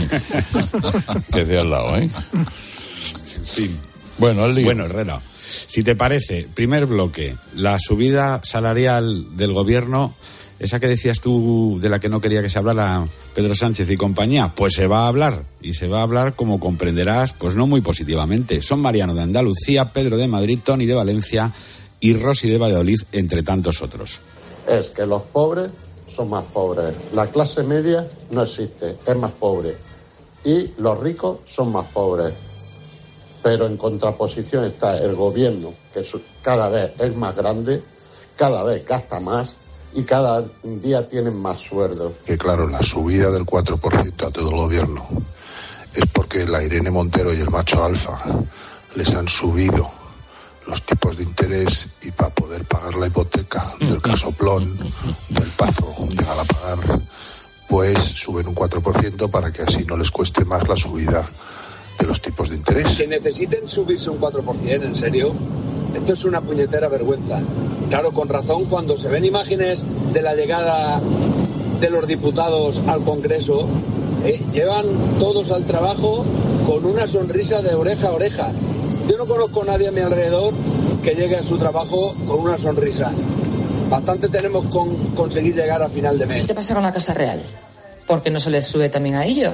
Que es de al lado, ¿eh? Sí. Bueno, al lío. Bueno, Herrera, si te parece, primer bloque, la subida salarial del gobierno, esa que decías tú, de la que no quería que se hablara Pedro Sánchez y compañía, pues se va a hablar, y se va a hablar, como comprenderás, pues no muy positivamente. Son Mariano de Andalucía, Pedro de Madrid, Tony de Valencia y Rosy de Valladolid, entre tantos otros. Es que los pobres son más pobres, la clase media no existe, es más pobre, y los ricos son más pobres. Pero en contraposición está el gobierno, que cada vez es más grande, cada vez gasta más, y cada día tienen más sueldos. Que claro, la subida del 4% a todo el gobierno es porque la Irene Montero y el macho alfa les han subido los tipos de interés y para poder pagar la hipoteca del casoplón, del Pazo, llegar a pagar, pues suben un 4% para que así no les cueste más la subida de los tipos de interés. Que necesiten subirse un 4%, ¿en serio? Esto es una puñetera vergüenza. Claro, con razón, cuando se ven imágenes de la llegada de los diputados al Congreso, llevan todos al trabajo con una sonrisa de oreja a oreja. Yo no conozco a nadie a mi alrededor que llegue a su trabajo con una sonrisa. Bastante tenemos con conseguir llegar a final de mes. ¿Qué te pasa con la Casa Real? ¿Por qué no se les sube también a ellos?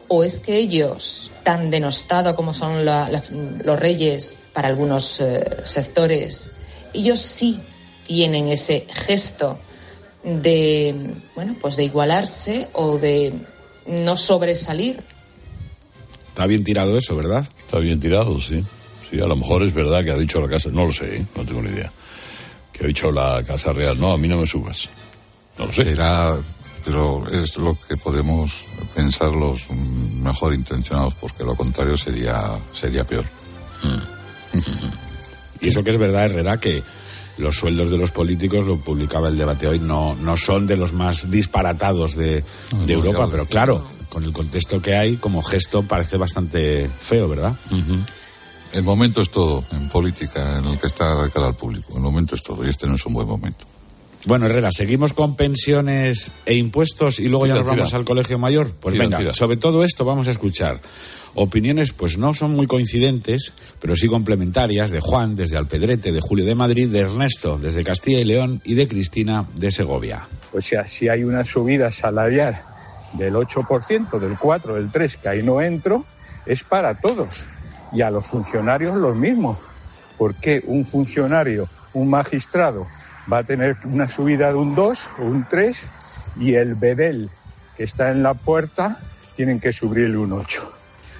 ¿O es que ellos, tan denostados como son los reyes para algunos sectores, ellos sí tienen ese gesto de, bueno, pues de igualarse o de no sobresalir? Está bien tirado eso, ¿verdad? Está bien tirado, sí. Sí, a lo mejor es verdad que ha dicho la Casa... No lo sé, no tengo ni idea. Que ha dicho la Casa Real, no, a mí no me subas. No lo sé. Será... Pero es lo que podemos pensar los mejor intencionados, porque lo contrario sería peor. Y eso que es verdad, Herrera, que los sueldos de los políticos, lo publicaba el Debate Hoy, no son de los más disparatados de Europa, pero claro, con el contexto que hay, como gesto parece bastante feo, ¿verdad? El momento es todo en política, en el que está de cara al público. El momento es todo, y este no es un buen momento. Bueno, Herrera, ¿seguimos con pensiones e impuestos y luego ya nos vamos al colegio mayor? Pues venga, sobre todo esto vamos a escuchar opiniones, pues no son muy coincidentes, pero sí complementarias, de Juan desde Alpedrete, de Julio de Madrid, de Ernesto desde Castilla y León y de Cristina de Segovia. O sea, si hay una subida salarial del 8%, del 4%, del 3%, que ahí no entro, es para todos. Y a los funcionarios lo mismo. ¿Por qué un funcionario, un magistrado, va a tener una subida de un 2 o un 3 y el bedel que está en la puerta tienen que subirle un 8?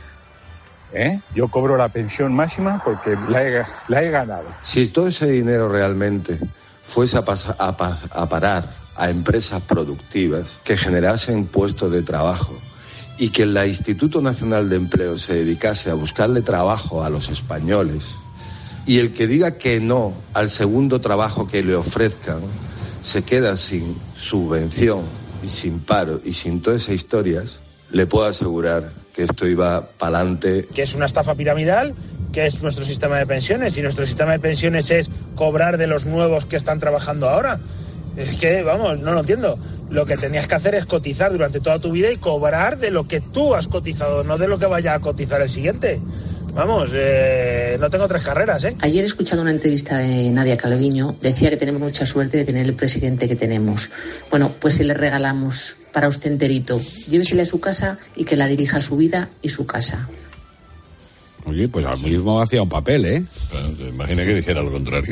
Yo cobro la pensión máxima porque la he ganado. Si todo ese dinero realmente fuese a parar a empresas productivas que generasen puestos de trabajo y que el Instituto Nacional de Empleo se dedicase a buscarle trabajo a los españoles, y el que diga que no al segundo trabajo que le ofrezcan se queda sin subvención y sin paro y sin todas esas historias, le puedo asegurar que esto iba para adelante. Que es una estafa piramidal, que es nuestro sistema de pensiones, y nuestro sistema de pensiones es cobrar de los nuevos que están trabajando ahora. Es que, vamos, no lo entiendo. Lo que tenías que hacer es cotizar durante toda tu vida y cobrar de lo que tú has cotizado, no de lo que vaya a cotizar el siguiente. Vamos, no tengo 3 carreras, ¿eh? Ayer he escuchado una entrevista de Nadia Calviño, decía que tenemos mucha suerte de tener el presidente que tenemos. Bueno, pues si le regalamos para usted enterito, llévesele a su casa y que la dirija su vida y su casa. Oye, pues al mismo hacía un papel, ¿eh? Bueno, te imaginas que dijera lo contrario.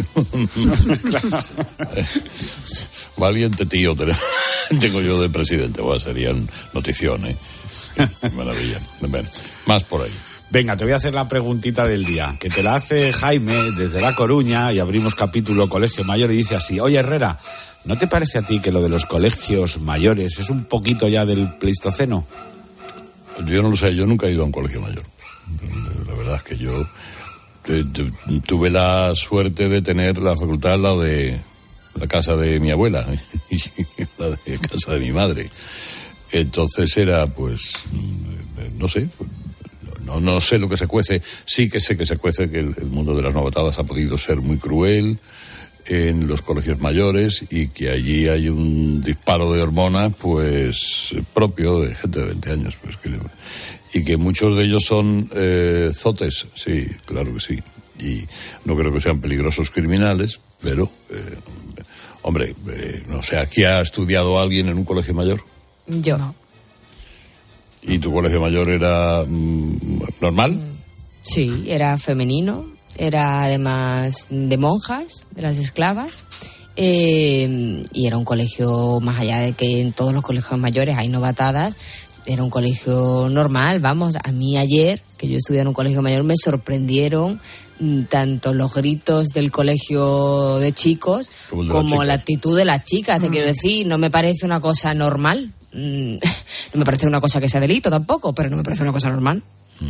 Valiente tío tengo yo de presidente. Bueno, serían notición, ¿eh? Maravilla. Bueno, más por ahí. Venga, te voy a hacer la preguntita del día, que te la hace Jaime desde La Coruña, y abrimos capítulo Colegio Mayor, y dice así: oye, Herrera, ¿no te parece a ti que lo de los colegios mayores es un poquito ya del Pleistoceno? Yo no lo sé, yo nunca he ido a un colegio mayor. La verdad es que yo tuve la suerte de tener la facultad al lado de la casa de mi abuela y la de casa de mi madre. Entonces era, pues, no sé... No sé lo que se cuece, sí que sé que se cuece que el mundo de las novatadas ha podido ser muy cruel en los colegios mayores y que allí hay un disparo de hormonas pues propio de gente de 20 años. Pues, y que muchos de ellos son zotes, sí, claro que sí. Y no creo que sean peligrosos criminales, pero, hombre, no sé, ¿aquí ha estudiado alguien en un colegio mayor? Yo no. ¿Y tu colegio mayor era normal? Sí, era femenino, era además de monjas, de las esclavas, y era un colegio, más allá de que en todos los colegios mayores hay novatadas, era un colegio normal, vamos. A mí ayer, que yo estudié en un colegio mayor, me sorprendieron tanto los gritos del colegio de chicos como la actitud de las chicas. Te quiero decir, no me parece una cosa normal. No me parece una cosa que sea delito tampoco, pero no me parece una cosa normal.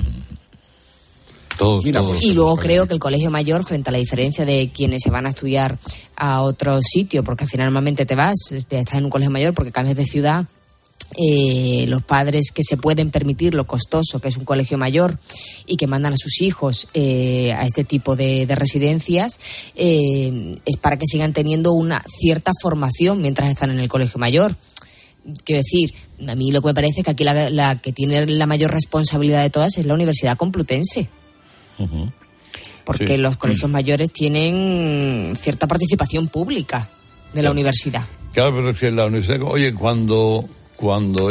Todos. Y luego creo que el colegio mayor, frente a la diferencia de quienes se van a estudiar a otro sitio, porque al final normalmente estás en un colegio mayor porque cambias de ciudad, los padres que se pueden permitir lo costoso que es un colegio mayor y que mandan a sus hijos a este tipo de residencias, es para que sigan teniendo una cierta formación mientras están en el colegio mayor. Quiero decir, a mí lo que me parece es que aquí la que tiene la mayor responsabilidad de todas es la Universidad Complutense. Uh-huh. Porque sí. Los colegios mayores tienen cierta participación pública de la universidad. Claro, pero es que la universidad, oye, cuando Cuando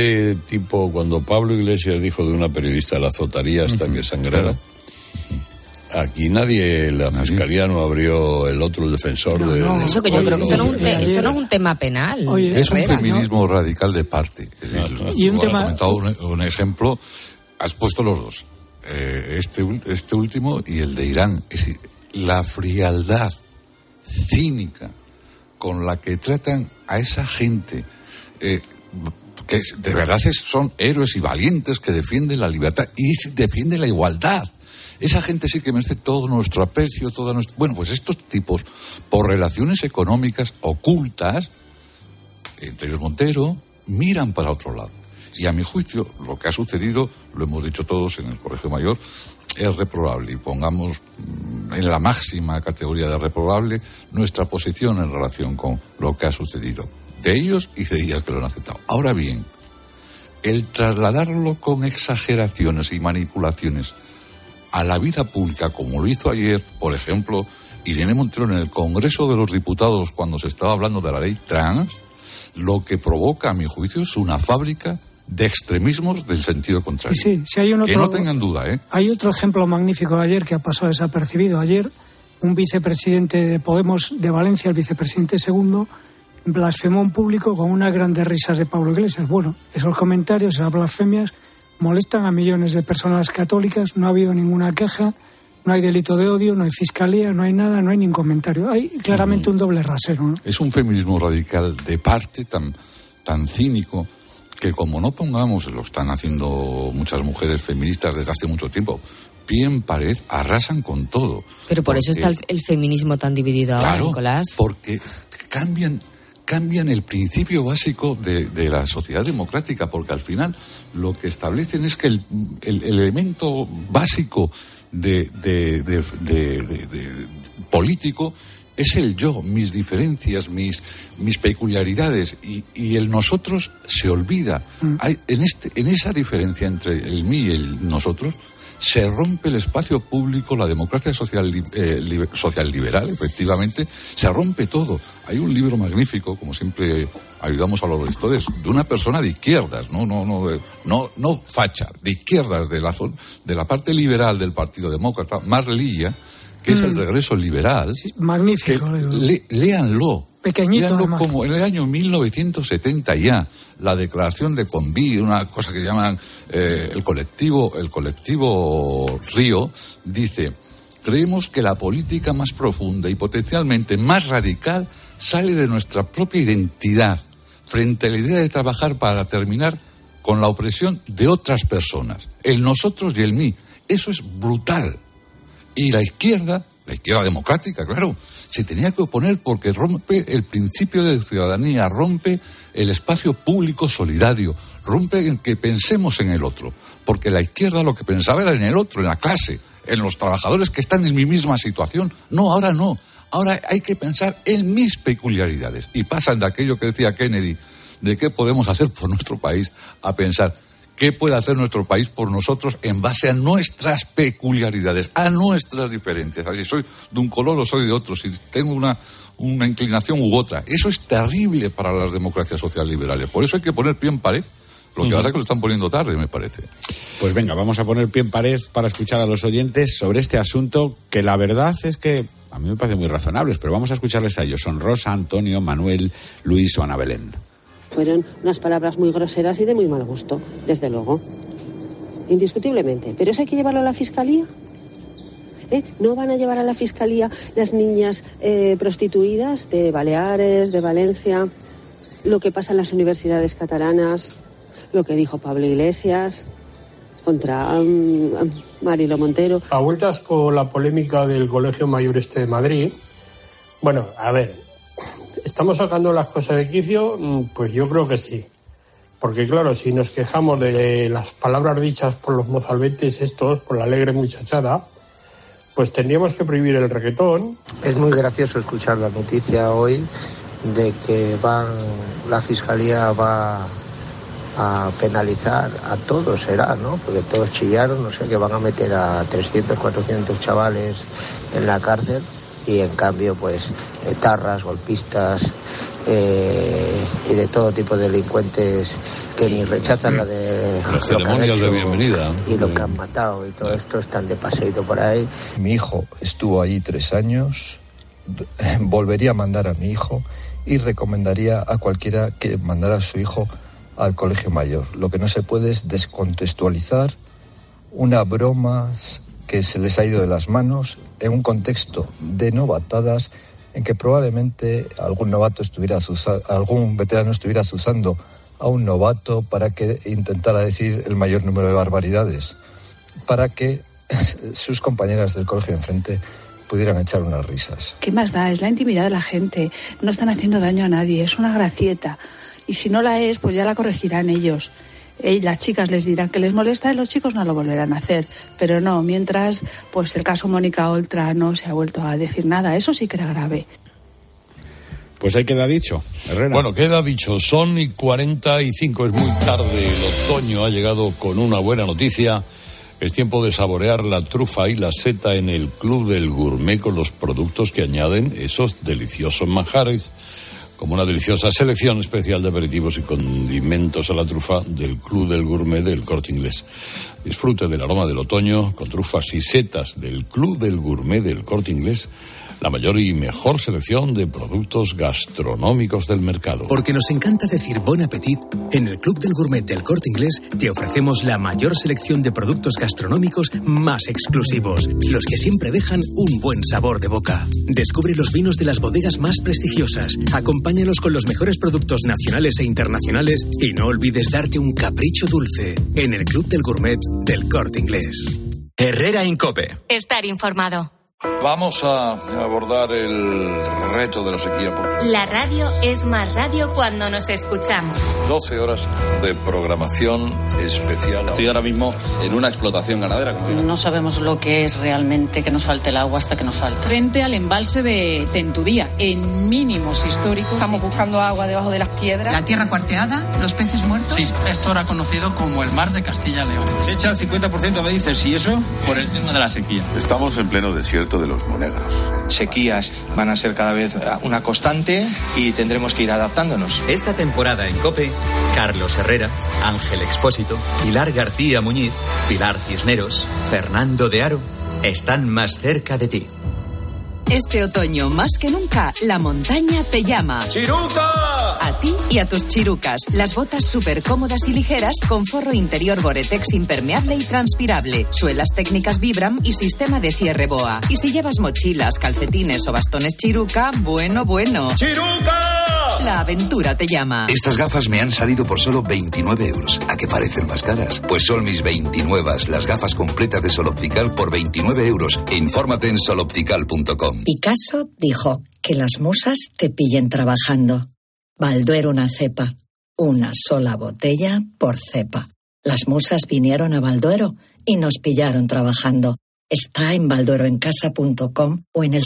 Pablo Iglesias dijo de una periodista la azotaría hasta que sangrara, aquí la Fiscalía no abrió el defensor de... Eso que yo creo que esto no es un tema penal. Oye, es un feminismo radical de parte. Y un tema... Has comentado un ejemplo, has puesto los dos. Este último y el de Irán. Es decir, la frialdad cínica con la que tratan a esa gente... que de verdad son héroes y valientes que defienden la libertad y defienden la igualdad. Esa gente sí que merece todo nuestro aprecio, Bueno, pues estos tipos, por relaciones económicas ocultas, entre ellos Montero, miran para otro lado. Y a mi juicio, lo que ha sucedido, lo hemos dicho todos en el Colegio Mayor, es reprobable. Y pongamos en la máxima categoría de reprobable nuestra posición en relación con lo que ha sucedido. De ellos y de ellas que lo han aceptado. Ahora bien, el trasladarlo con exageraciones y manipulaciones a la vida pública, como lo hizo ayer, por ejemplo, Irene Montero en el Congreso de los Diputados, cuando se estaba hablando de la ley trans, lo que provoca, a mi juicio, es una fábrica de extremismos del sentido contrario. Sí, hay que no tengan duda, ¿eh? Hay otro ejemplo magnífico de ayer que ha pasado desapercibido. Ayer, un vicepresidente de Podemos de Valencia, el vicepresidente segundo, blasfemó en público con unas grandes risas de Pablo Iglesias. Bueno, esos comentarios, esas blasfemias, molestan a millones de personas católicas. No ha habido ninguna queja, no hay delito de odio, no hay fiscalía, no hay nada, no hay ningún comentario. Hay claramente un doble rasero, ¿no? Es un feminismo radical de parte tan cínico que, como no pongamos, lo están haciendo muchas mujeres feministas desde hace mucho tiempo, pie en pared, arrasan con todo. Pero por eso está el feminismo tan dividido ahora, claro, Nicolás. Porque cambian el principio básico de la sociedad democrática, porque al final lo que establecen es que el elemento básico de político es el yo, mis diferencias, mis peculiaridades, y el nosotros se olvida. En esa diferencia entre el mí y el nosotros se rompe el espacio público, la democracia social liberal, efectivamente, se rompe todo. Hay un libro magnífico, como siempre ayudamos a los lectores, de una persona de izquierdas, no facha, de izquierdas, de la parte liberal del Partido Demócrata, Marlilla, que es el regreso liberal. Sí, magnífico. Léanlo. Pequeñito, léanlo, como en el año 1970 ya, la declaración de Conví, una cosa que llaman el colectivo Río, dice: creemos que la política más profunda y potencialmente más radical sale de nuestra propia identidad, frente a la idea de trabajar para terminar con la opresión de otras personas, el nosotros y el mí. Eso es brutal. Y la izquierda democrática, claro, se tenía que oponer porque rompe el principio de ciudadanía, rompe el espacio público solidario, rompe en que pensemos en el otro, porque la izquierda lo que pensaba era en el otro, en la clase, en los trabajadores que están en mi misma situación. No, ahora hay que pensar en mis peculiaridades, y pasan de aquello que decía Kennedy, de qué podemos hacer por nuestro país, a pensar qué puede hacer nuestro país por nosotros en base a nuestras peculiaridades, a nuestras diferencias. Si soy de un color o soy de otro, si tengo una inclinación u otra. Eso es terrible para las democracias socialliberales. Por eso hay que poner pie en pared. Lo que pasa es que lo están poniendo tarde, me parece. Pues venga, vamos a poner pie en pared para escuchar a los oyentes sobre este asunto, que la verdad es que a mí me parece muy razonables, pero vamos a escucharles a ellos. Son Rosa, Antonio, Manuel, Luis o Ana Belén. Fueron unas palabras muy groseras y de muy mal gusto, desde luego. Indiscutiblemente. ¿Pero eso hay que llevarlo a la Fiscalía? ¿No van a llevar a la Fiscalía las niñas prostituidas de Baleares, de Valencia? Lo que pasa en las universidades catalanas, lo que dijo Pablo Iglesias contra Marilo Montero. A vueltas con la polémica del Colegio Mayor de Madrid. Bueno, a ver, ¿estamos sacando las cosas de quicio? Pues yo creo que sí. Porque claro, si nos quejamos de las palabras dichas por los mozalbetes estos, por la alegre muchachada, pues tendríamos que prohibir el reggaetón. Es muy gracioso escuchar la noticia hoy de que la Fiscalía va a penalizar a todos, será, ¿no? Porque todos chillaron, no sé, que van a meter a 300, 400 chavales en la cárcel. Y en cambio, pues, etarras, golpistas, y de todo tipo de delincuentes que ni rechazan la de las ceremonias de bienvenida y lo que han matado y todo esto están de paseíto por ahí. Mi hijo estuvo ahí 3 años, volvería a mandar a mi hijo y recomendaría a cualquiera que mandara a su hijo al colegio mayor. Lo que no se puede es descontextualizar una broma que se les ha ido de las manos en un contexto de novatadas en que probablemente algún veterano estuviera azuzando a un novato para que intentara decir el mayor número de barbaridades, para que sus compañeras del colegio de enfrente pudieran echar unas risas. ¿Qué más da? Es la intimidad de la gente. No están haciendo daño a nadie, es una gracieta. Y si no la es, pues ya la corregirán ellos. Las chicas les dirán que les molesta y los chicos no lo volverán a hacer. Pero no, mientras, pues el caso Mónica Oltra no se ha vuelto a decir nada. Eso sí que era grave. Pues ahí queda dicho, Herrera. Bueno, queda dicho, son y 45, es muy tarde, el otoño ha llegado con una buena noticia. Es tiempo de saborear la trufa y la seta en el Club del Gourmet con los productos que añaden esos deliciosos manjares, como una deliciosa selección especial de aperitivos y condimentos a la trufa del Club del Gourmet del Corte Inglés. Disfrute del aroma del otoño con trufas y setas del Club del Gourmet del Corte Inglés, la mayor y mejor selección de productos gastronómicos del mercado. Porque nos encanta decir bon appetit, en el Club del Gourmet del Corte Inglés te ofrecemos la mayor selección de productos gastronómicos más exclusivos, los que siempre dejan un buen sabor de boca. Descubre los vinos de las bodegas más prestigiosas, acompáñalos con los mejores productos nacionales e internacionales y no olvides darte un capricho dulce en el Club del Gourmet del Corte Inglés. Herrera Incope. Estar informado. Vamos a abordar el reto de la sequía. La radio es más radio cuando nos escuchamos. 12 horas de programación especial. Estoy ahora mismo en una explotación ganadera. No sabemos lo que es realmente que nos falte el agua hasta que nos falte. Frente al embalse de Tentudía, en mínimos históricos. Estamos buscando agua debajo de las piedras. La tierra cuarteada, los peces muertos. Sí, esto era conocido como el mar de Castilla-León. Se echa el 50%, me dices, ¿y eso? Por el tema de la sequía. Estamos en pleno desierto de los monegros. Sequías van a ser cada vez una constante y tendremos que ir adaptándonos. Esta temporada en COPE, Carlos Herrera, Ángel Expósito, Pilar García Muñiz, Pilar Cisneros, Fernando de Aro están más cerca de ti. Este otoño, más que nunca, la montaña te llama. ¡Chiruca! A ti y a tus chirucas. Las botas súper cómodas y ligeras con forro interior Gore-Tex impermeable y transpirable. Suelas técnicas Vibram y sistema de cierre BOA. Y si llevas mochilas, calcetines o bastones Chiruca, bueno. ¡Chiruca! La aventura te llama. Estas gafas me han salido por solo 29 euros. ¿A qué parecen más caras? Pues son mis 29, las gafas completas de Sol Optical por 29 euros. Infórmate en soloptical.com. Picasso dijo que las musas te pillen trabajando. Balduero una cepa. Una sola botella por cepa. Las musas vinieron a Balduero y nos pillaron trabajando. Está en baldueroencasa.com o en el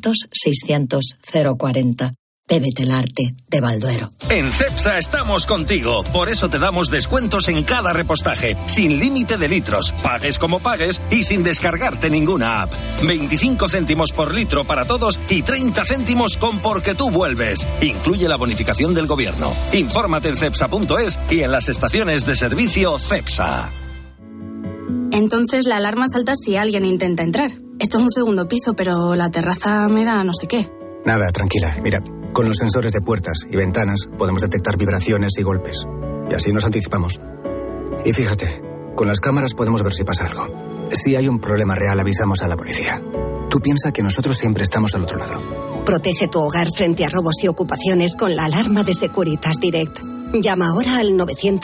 600-600-040. Bébete el arte de Balduero. En Cepsa estamos contigo. Por eso te damos descuentos en cada repostaje. Sin límite de litros. Pagues como pagues y sin descargarte ninguna app. 25 céntimos por litro para todos y 30 céntimos con Porque tú vuelves. Incluye la bonificación del gobierno. Infórmate en cepsa.es y en las estaciones de servicio Cepsa. Entonces la alarma salta si alguien intenta entrar. Esto es un segundo piso, pero la terraza me da no sé qué. Nada, tranquila. Mira, con los sensores de puertas y ventanas podemos detectar vibraciones y golpes. Y así nos anticipamos. Y fíjate, con las cámaras podemos ver si pasa algo. Si hay un problema real, avisamos a la policía. Tú piensa que nosotros siempre estamos al otro lado. Protege tu hogar frente a robos y ocupaciones con la alarma de Securitas Direct. Llama ahora al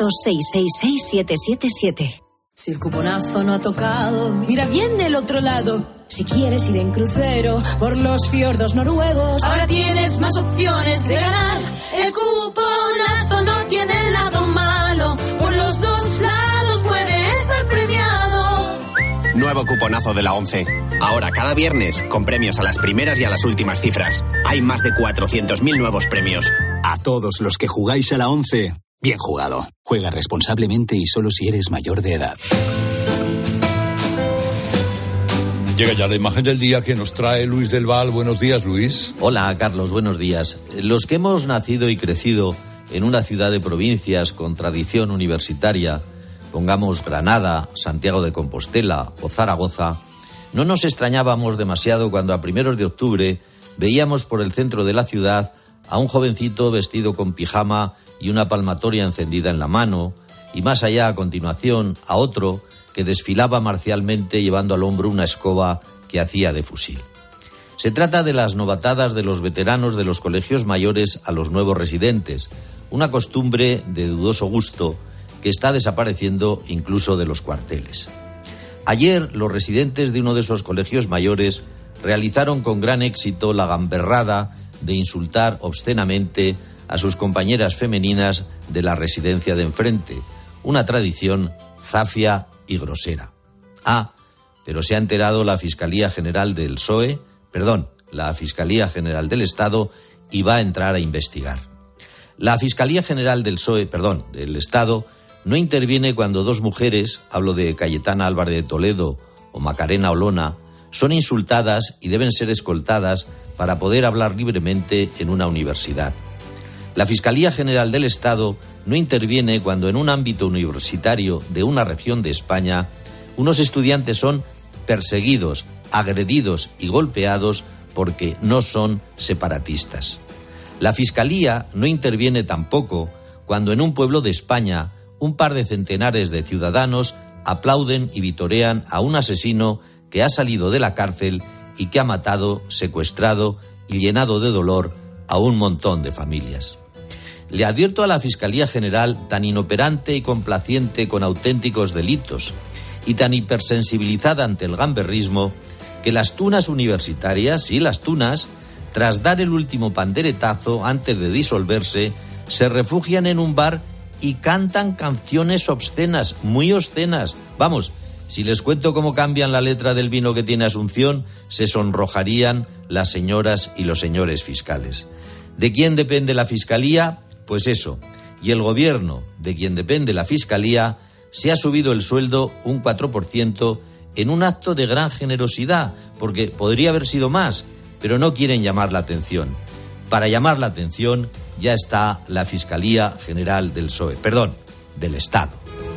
900-666-777. Si el cuponazo no ha tocado, mira bien del otro lado. Si quieres ir en crucero por los fiordos noruegos, ahora tienes más opciones de ganar. El cuponazo no tiene el lado malo, por los dos lados puede estar premiado. Nuevo cuponazo de la 11. Ahora cada viernes con premios a las primeras y a las últimas cifras. Hay más de 400.000 nuevos premios. A todos los que jugáis a la 11, bien jugado. Juega responsablemente y solo si eres mayor de edad. Llega ya la imagen del día que nos trae Luis del Val. Buenos días, Luis. Hola, Carlos, buenos días. Los que hemos nacido y crecido en una ciudad de provincias con tradición universitaria, pongamos Granada, Santiago de Compostela o Zaragoza, no nos extrañábamos demasiado cuando a primeros de octubre veíamos por el centro de la ciudad a un jovencito vestido con pijama y una palmatoria encendida en la mano, y más allá, a continuación, a otro que desfilaba marcialmente llevando al hombro una escoba que hacía de fusil. Se trata de las novatadas de los veteranos de los colegios mayores a los nuevos residentes, una costumbre de dudoso gusto que está desapareciendo incluso de los cuarteles. Ayer, los residentes de uno de esos colegios mayores realizaron con gran éxito la gamberrada de insultar obscenamente a sus compañeras femeninas de la residencia de enfrente, una tradición zafia y grosera. Pero se ha enterado la Fiscalía General del la Fiscalía General del Estado, y va a entrar a investigar. La Fiscalía General del Estado, no interviene cuando dos mujeres, hablo de Cayetana Álvarez de Toledo o Macarena Olona, son insultadas y deben ser escoltadas para poder hablar libremente en una universidad. La Fiscalía General del Estado no interviene cuando en un ámbito universitario de una región de España unos estudiantes son perseguidos, agredidos y golpeados porque no son separatistas. La Fiscalía no interviene tampoco cuando en un pueblo de España un par de centenares de ciudadanos aplauden y vitorean a un asesino que ha salido de la cárcel y que ha matado, secuestrado y llenado de dolor a un montón de familias. Le advierto a la Fiscalía General, tan inoperante y complaciente con auténticos delitos y tan hipersensibilizada ante el gamberrismo, que las tunas universitarias, tras dar el último panderetazo antes de disolverse, se refugian en un bar y cantan canciones obscenas, muy obscenas. Vamos, si les cuento cómo cambian la letra del vino que tiene Asunción, se sonrojarían las señoras y los señores fiscales. ¿De quién depende la Fiscalía? Pues eso. Y el gobierno, de quien depende la Fiscalía, se ha subido el sueldo un 4% en un acto de gran generosidad, porque podría haber sido más, pero no quieren llamar la atención. Para llamar la atención ya está la Fiscalía General del Estado.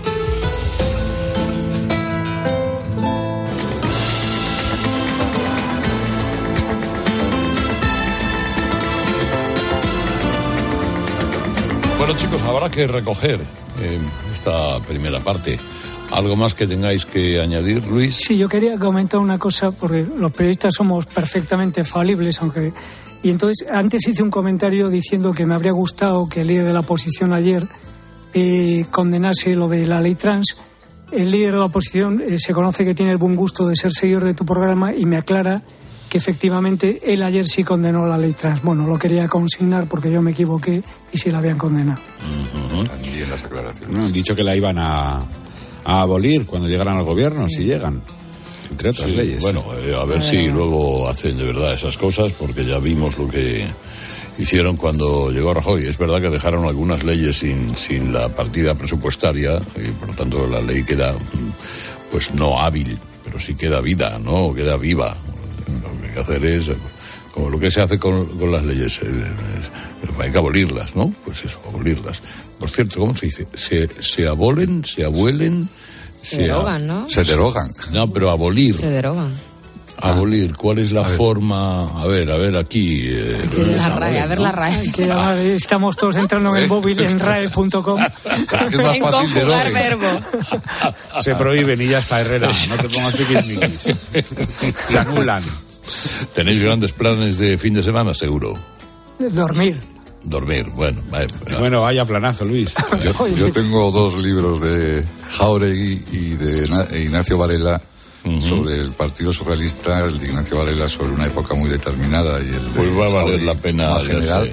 Bueno, chicos, habrá que recoger esta primera parte. ¿Algo más que tengáis que añadir, Luis? Sí, yo quería comentar una cosa, porque los periodistas somos perfectamente falibles, Y entonces, antes hice un comentario diciendo que me habría gustado que el líder de la oposición ayer condenase lo de la ley trans. El líder de la oposición se conoce que tiene el buen gusto de ser seguidor de tu programa y me aclara que efectivamente él ayer sí condenó la ley trans. Bueno, lo quería consignar porque yo me equivoqué y sí la habían condenado. También las aclaraciones. No, han dicho que la iban a abolir cuando llegaran al gobierno, si llegan, entre otras leyes. Bueno, a ver si luego hacen de verdad esas cosas, porque ya vimos lo que hicieron cuando llegó Rajoy. Es verdad que dejaron algunas leyes sin la partida presupuestaria y por lo tanto la ley queda pues no hábil, pero sí queda vida, ¿no? Queda viva. Lo que hay que hacer es como lo que se hace con las leyes, hay que abolirlas, ¿no? Pues eso, abolirlas. Por cierto, ¿cómo se dice? Se abolen, se abuelen... Se derogan, ¿no? Se derogan. No, pero abolir. Se derogan. Abolir, ¿cuál es la forma? A ver, aquí. La RAE, a ver la RAE. Estamos todos entrando en el móvil en RAE.com. Es más fácil conjugar verbo. Se prohíben y ya está, Herrera. No te pongas tiquismiquis. Se anulan. ¿Tenéis grandes planes de fin de semana, seguro? Dormir, bueno. Bueno, vaya planazo, Luis. Yo tengo 2 libros de Jáuregui y de Ignacio Varela sobre el Partido Socialista, el de Ignacio Varela sobre una época muy determinada y el de pues va a valer Jáuregui la pena más general.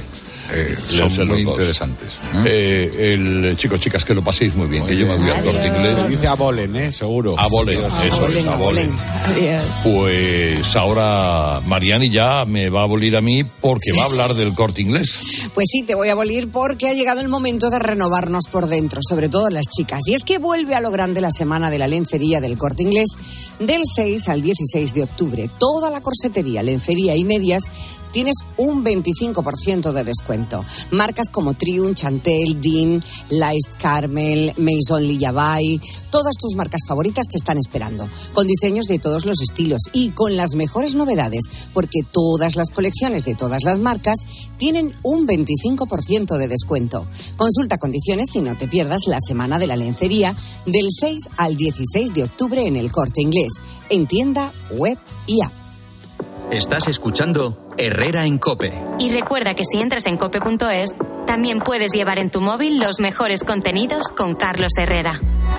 Son muy interesantes. Chicos, chicas, que lo paséis muy bien, que yo me voy al Corte Inglés. Se dice abolen, seguro. Abolen, eso es, abolen. Pues ahora Mariani ya me va a abolir a mí porque va a hablar del Corte Inglés. Pues sí, te voy a abolir porque ha llegado el momento de renovarnos por dentro, sobre todo las chicas. Y es que vuelve a lo grande la semana de la lencería del Corte Inglés del 6 al 16 de octubre. Toda la corsetería, lencería y medias tienes un 25% de descuento. Marcas como Triumph, Chantel, Dean, Light Carmel, Maison Lillavay, todas tus marcas favoritas te están esperando, con diseños de todos los estilos y con las mejores novedades, porque todas las colecciones de todas las marcas tienen un 25% de descuento. Consulta condiciones y no te pierdas la semana de la lencería del 6 al 16 de octubre en el Corte Inglés, en tienda, web y app. Estás escuchando Herrera en COPE. Y recuerda que si entras en cope.es, también puedes llevar en tu móvil los mejores contenidos con Carlos Herrera.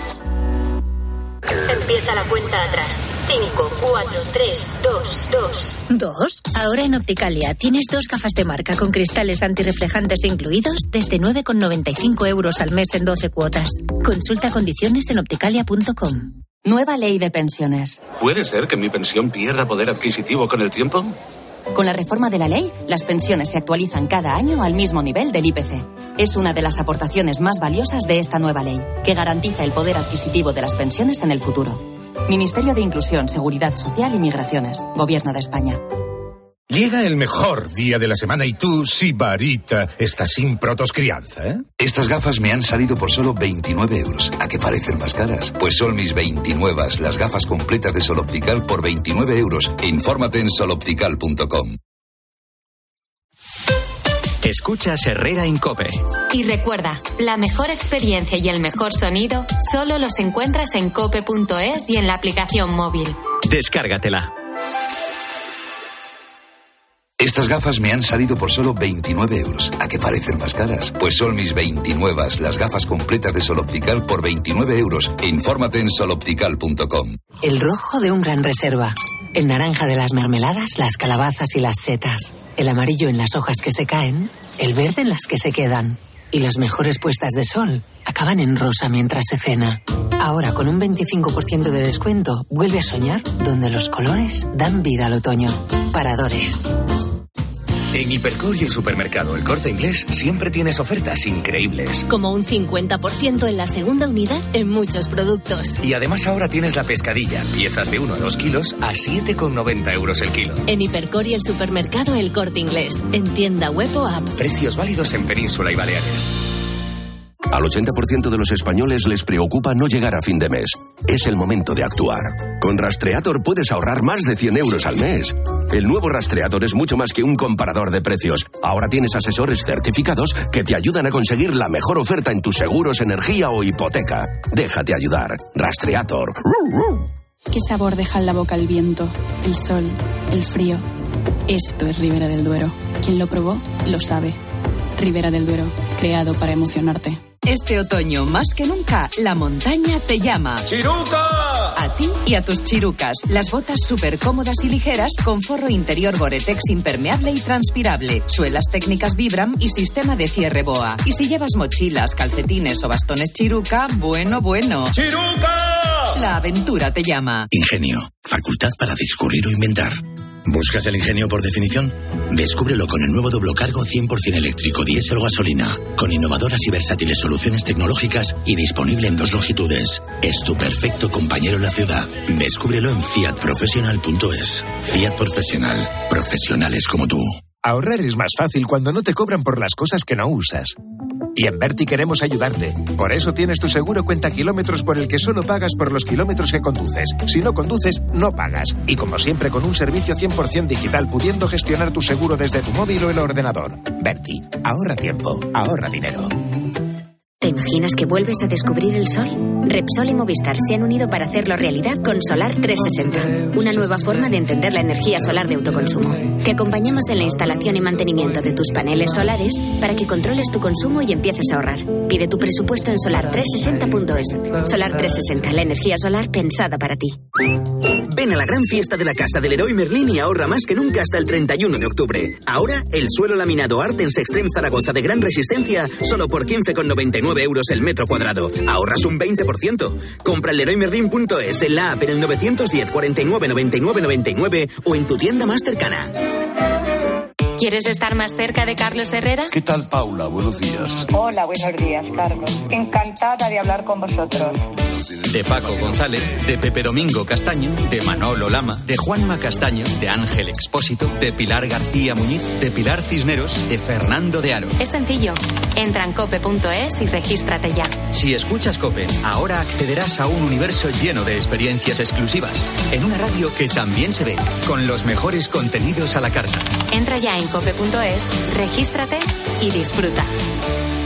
Empieza la cuenta atrás. 5, 4, 3, 2, 2. ¿Dos? Ahora en Opticalia tienes 2 gafas de marca con cristales antirreflejantes incluidos desde 9,95 € al mes en 12 cuotas. Consulta condiciones en opticalia.com. Nueva ley de pensiones. ¿Puede ser que mi pensión pierda poder adquisitivo con el tiempo? Con la reforma de la ley, las pensiones se actualizan cada año al mismo nivel del IPC. Es una de las aportaciones más valiosas de esta nueva ley, que garantiza el poder adquisitivo de las pensiones en el futuro. Ministerio de Inclusión, Seguridad Social y Migraciones. Gobierno de España. Llega el mejor día de la semana y tú, Sibarita, estás sin protoscrianza, ¿eh? Estas gafas me han salido por solo 29 €. ¿A qué parecen más caras? Pues son mis 29, las gafas completas de Sol Optical por 29 €. Infórmate en soloptical.com. Escuchas Herrera en COPE. Y recuerda, la mejor experiencia y el mejor sonido solo los encuentras en cope.es y en la aplicación móvil. Descárgatela. Estas gafas me han salido por solo 29 €. ¿A qué parecen más caras? Pues son mis 29, las gafas completas de Sol Optical por 29 €. Infórmate en soloptical.com. El rojo de un Gran Reserva, el naranja de las mermeladas, las calabazas y las setas, el amarillo en las hojas que se caen, el verde en las que se quedan. Y las mejores puestas de sol acaban en rosa mientras se cena. Ahora, con un 25% de descuento, vuelve a soñar donde los colores dan vida al otoño. Paradores. En Hipercor y el supermercado El Corte Inglés siempre tienes ofertas increíbles. Como un 50% en la segunda unidad en muchos productos. Y además ahora tienes la pescadilla, piezas de 1 a 2 kilos a 7,90 € el kilo. En Hipercor y el supermercado El Corte Inglés, en tienda web o app. Precios válidos en Península y Baleares. Al 80% de los españoles les preocupa no llegar a fin de mes. Es el momento de actuar. Con Rastreator puedes ahorrar más de 100 € al mes. El nuevo Rastreator es mucho más que un comparador de precios. Ahora tienes asesores certificados que te ayudan a conseguir la mejor oferta en tus seguros, energía o hipoteca. Déjate ayudar. Rastreator. ¿Qué sabor deja en la boca el viento, el sol, el frío? Esto es Ribera del Duero. Quien lo probó, lo sabe. Ribera del Duero, creado para emocionarte. Este otoño, más que nunca, la montaña te llama. ¡Chiruca! A ti y a tus chirucas. Las botas súper cómodas y ligeras con forro interior Gore-Tex impermeable y transpirable. Suelas técnicas Vibram y sistema de cierre BOA. Y si llevas mochilas, calcetines o bastones Chiruca, bueno. ¡Chiruca! La aventura te llama. Ingenio, facultad para discurrir o inventar. ¿Buscas el ingenio por definición? Descúbrelo con el nuevo Doblocargo 100% eléctrico, diésel o gasolina, con innovadoras y versátiles soluciones tecnológicas y disponible en 2 longitudes. Es tu perfecto compañero en la ciudad. Descúbrelo en fiatprofessional.es. Fiat Professional. Profesionales como tú. Ahorrar es más fácil cuando no te cobran por las cosas que no usas. Y en Berti queremos ayudarte. Por eso tienes tu seguro cuenta kilómetros por el que solo pagas por los kilómetros que conduces. Si no conduces, no pagas. Y como siempre, con un servicio 100% digital, pudiendo gestionar tu seguro desde tu móvil o el ordenador. Berti, ahorra tiempo, ahorra dinero. ¿Te imaginas que vuelves a descubrir el sol? Repsol y Movistar se han unido para hacerlo realidad con Solar 360, una nueva forma de entender la energía solar de autoconsumo. Te acompañamos en la instalación y mantenimiento de tus paneles solares para que controles tu consumo y empieces a ahorrar. Pide tu presupuesto en solar360.es. Solar 360, la energía solar pensada para ti. Ven a la gran fiesta de la Casa del Leroy Merlin y ahorra más que nunca hasta el 31 de octubre. Ahora, el suelo laminado Artens Extreme Zaragoza de gran resistencia, solo por 15,99 euros el metro cuadrado. Ahorras un 20%. Compra en leroymerlin.es, en la app, en el 910 49 99 99 o en tu tienda más cercana. ¿Quieres estar más cerca de Carlos Herrera? ¿Qué tal, Paula? Buenos días. Hola, buenos días, Carlos. Encantada de hablar con vosotros. De Paco González, de Pepe Domingo Castaño, de Manolo Lama, de Juanma Castaño, de Ángel Expósito, de Pilar García Muñiz, de Pilar Cisneros, de Fernando de Aro. Es sencillo. Entra en cope.es y regístrate ya. Si escuchas COPE, ahora accederás a un universo lleno de experiencias exclusivas, en una radio que también se ve, con los mejores contenidos a la carta. Entra ya en cope.es, regístrate y disfruta.